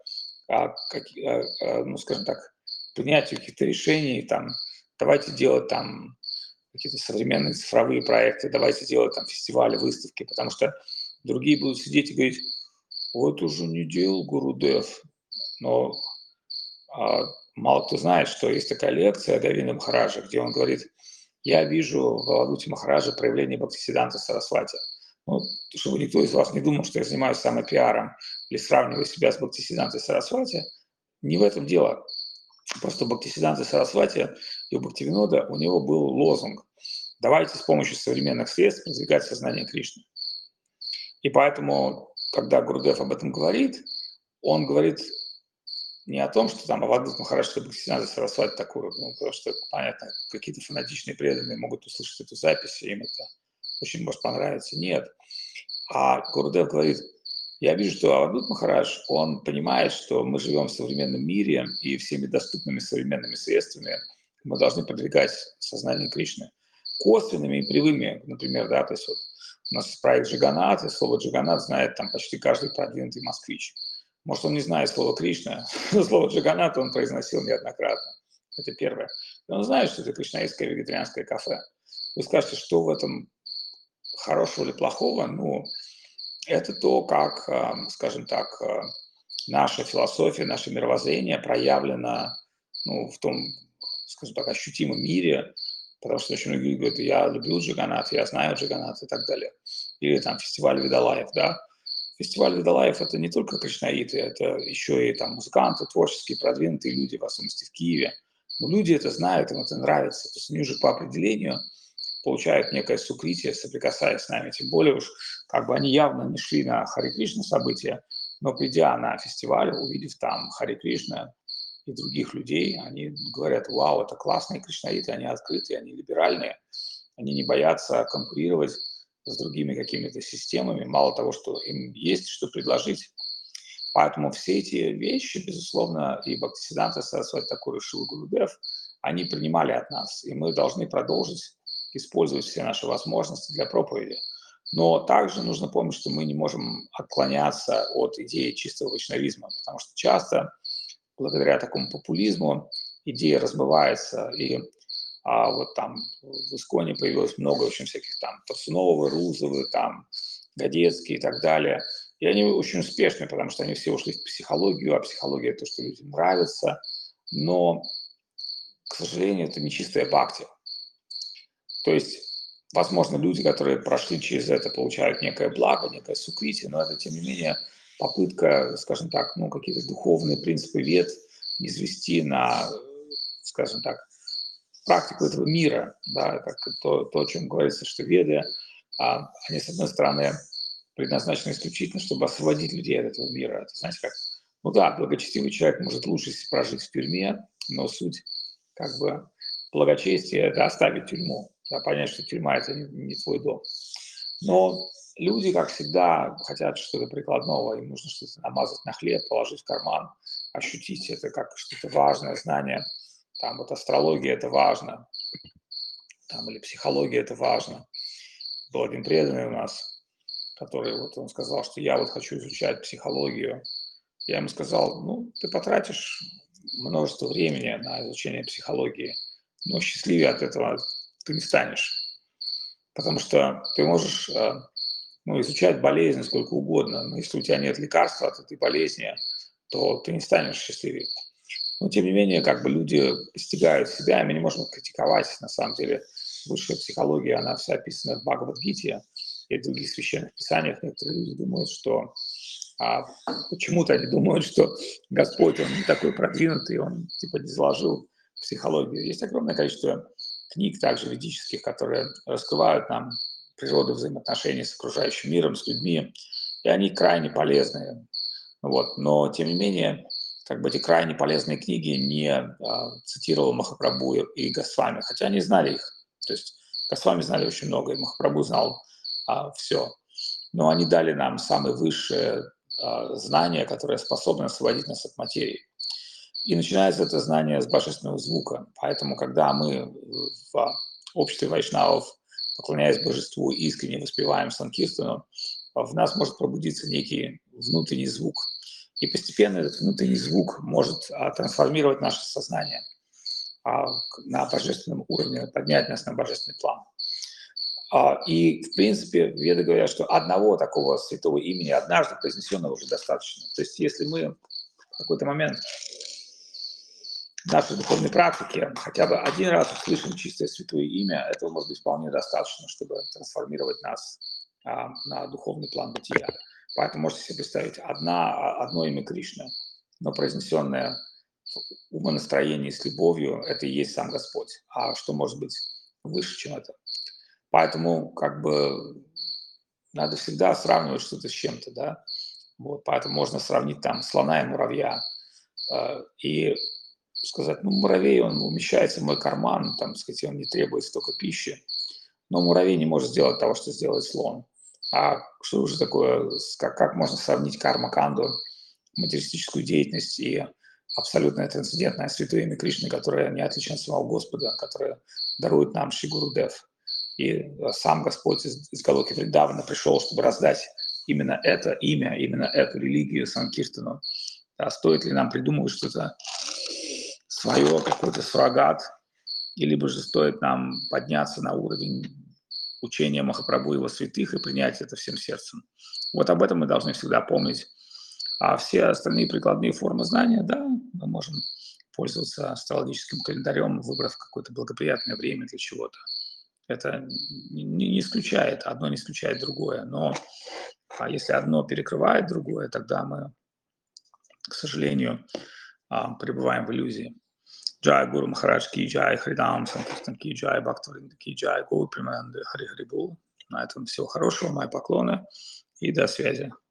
ну, скажем так, принятию каких-то решений, там, давайте делать там какие-то современные цифровые проекты, давайте делать там фестивали, выставки, потому что другие будут сидеть и говорить, вот уже не делал Гурудев, но мало кто знает, что есть такая лекция Говинда Махараджа, где он говорит, я вижу в Авадуте Махараджа проявление Бхактисиданта Сарасвати. Ну, чтобы никто из вас не думал, что я занимаюсь самопиаром или сравниваю себя с Бхактисидантой Сарасвати, не в этом дело. Просто Бхактисиданта Сарасвати и у Бхактивинода у него был лозунг «Давайте с помощью современных средств продвигать сознание Кришны». И поэтому, когда Гурудев об этом говорит, он говорит не о том, что там Авадут Махарадж или Бхактисиданта Сарасвати такую, ну, потому что, понятно, какие-то фанатичные преданные могут услышать эту запись, и им это очень может понравиться. Нет. А Гурудев говорит, я вижу, что Авадут Махарадж, он понимает, что мы живем в современном мире, и всеми доступными современными средствами мы должны продвигать сознание Кришны. Косвенными и прямыми, например, да, то есть вот у нас есть проект Джаганнат, и слово Джаганнат знает там почти каждый продвинутый москвич. Может, он не знает слова Кришна, но слово Джаганнат он произносил неоднократно. Это первое. И он знает, что это кришнаитское вегетарианское кафе. Вы скажете, что в этом хорошего или плохого? Ну, это то, как, скажем так, наша философия, наше мировоззрение проявлено ну, в том, скажем так, ощутимом мире, потому что очень многие говорят, я люблю Джаганнат, я знаю Джаганнат и так далее. Или там фестиваль Видалаев, да. Фестиваль Видалаев – это не только кришнаиты, это еще и там музыканты, творческие, продвинутые люди, в особенности в Киеве. Но люди это знают, им это нравится. То есть они уже по определению получают некое сукритие, соприкасаясь с нами. Тем более уж, как бы они явно не шли на Хари Кришна события, но придя на фестиваль, увидев там Хари Кришна и других людей, они говорят, вау, это классные кришнаиты, они открытые, они либеральные, они не боятся конкурировать с другими какими-то системами, мало того, что им есть что предложить. Поэтому все эти вещи, безусловно, и Бхактисиданта Сарасвати Такур и Шрила Гурудев, они принимали от нас, и мы должны продолжить использовать все наши возможности для проповеди. Но также нужно помнить, что мы не можем отклоняться от идеи чистого вайшнавизма, потому что часто благодаря такому популизму идея разбывается, и вот там в Исконе появилось много очень всяких там Турсуновы, Рузовы, там Годецкие и так далее. И они очень успешны, потому что они все ушли в психологию, а психология – это то, что людям нравится. Но, к сожалению, это не чистая бхакти. То есть, возможно, люди, которые прошли через это, получают некое благо, некое сукрити, но это, тем не менее, попытка, скажем так, ну, какие-то духовные принципы вед низвести на, скажем так, практику этого мира, да, как то, о чем говорится, что веды, они, с одной стороны, предназначены исключительно, чтобы освободить людей от этого мира. Это, знаете, как, ну да, благочестивый человек может лучше прожить в тюрьме, но суть, как бы, благочестия – это оставить тюрьму, да, понять, что тюрьма – это не твой дом. Но люди, как всегда, хотят что-то прикладного, им нужно что-то намазать на хлеб, положить в карман, ощутить это как что-то важное, знание. Там вот астрология – это важно, там, или психология – это важно. Был один преданный у нас, который вот он сказал, что я вот хочу изучать психологию. Я ему сказал, ну, ты потратишь множество времени на изучение психологии, но счастливее от этого ты не станешь. Потому что ты можешь ну, изучать болезнь сколько угодно, но если у тебя нет лекарства от этой болезни, то ты не станешь счастливее. Но, тем не менее, как бы люди постигают себя, и мы не можем их критиковать. На самом деле, высшая психология, она вся описана в Бхагавад-гите и в других священных писаниях. Некоторые люди думают, что почему-то они думают, что Господь, он не такой продвинутый, он типа не заложил психологию. Есть огромное количество книг, также ведических, которые раскрывают нам природу взаимоотношений с окружающим миром, с людьми, и они крайне полезны. Вот. Но, тем не менее, как бы эти крайне полезные книги не цитировал Махапрабху и Госвами, хотя они знали их. То есть Госвами знали очень много, и Махапрабху знал все. Но они дали нам самые высшие знания, которые способны освободить нас от материи. И начинается это знание с божественного звука. Поэтому, когда мы в обществе вайшнавов, поклоняясь божеству, искренне воспеваем Санкиртану, в нас может пробудиться некий внутренний звук. И постепенно этот внутренний звук может трансформировать наше сознание на божественном уровне, поднять нас на божественный план. И, в принципе, веды говорят, что одного такого святого имени, однажды произнесенного, уже достаточно. То есть если мы в какой-то момент нашей духовной практики хотя бы один раз услышим чистое святое имя, этого может быть вполне достаточно, чтобы трансформировать нас на духовный план бытия. Поэтому можете себе представить одно имя Кришны, но произнесенное в умонастроении с любовью, это и есть сам Господь. А что может быть выше, чем это? Поэтому как бы надо всегда сравнивать что-то с чем-то, да. Вот, поэтому можно сравнить там слона и муравья и сказать, ну, муравей, он умещается в мой карман, там, сказать, он не требует столько пищи, но муравей не может сделать того, что сделает слон. А что уже такое, как можно сравнить карма-канду, материалистическую деятельность и абсолютное трансцендентное святое имя Кришны, которое не отлично от самого Господа, которое дарует нам Шри Гурудев. И сам Господь из Галоки Вриндавана пришел, чтобы раздать именно это имя, именно эту религию Санкиртану. А стоит ли нам придумывать что-то свое, какой-то суррогат, или же стоит нам подняться на уровень учения Махапрабху и его святых и принять это всем сердцем. Вот об этом мы должны всегда помнить. А все остальные прикладные формы знания, да, мы можем пользоваться астрологическим календарем, выбрав какое-то благоприятное время для чего-то. Это не исключает, одно не исключает другое. Но если одно перекрывает другое, тогда мы, к сожалению, пребываем в иллюзии. Джай Гуру Махарадж ки джай, Харидам Санкиртан ки джай, Бхактавринд ки джай, Гаур Примананды Хари Хари Бол. На этом всего хорошего, мои поклоны и до связи.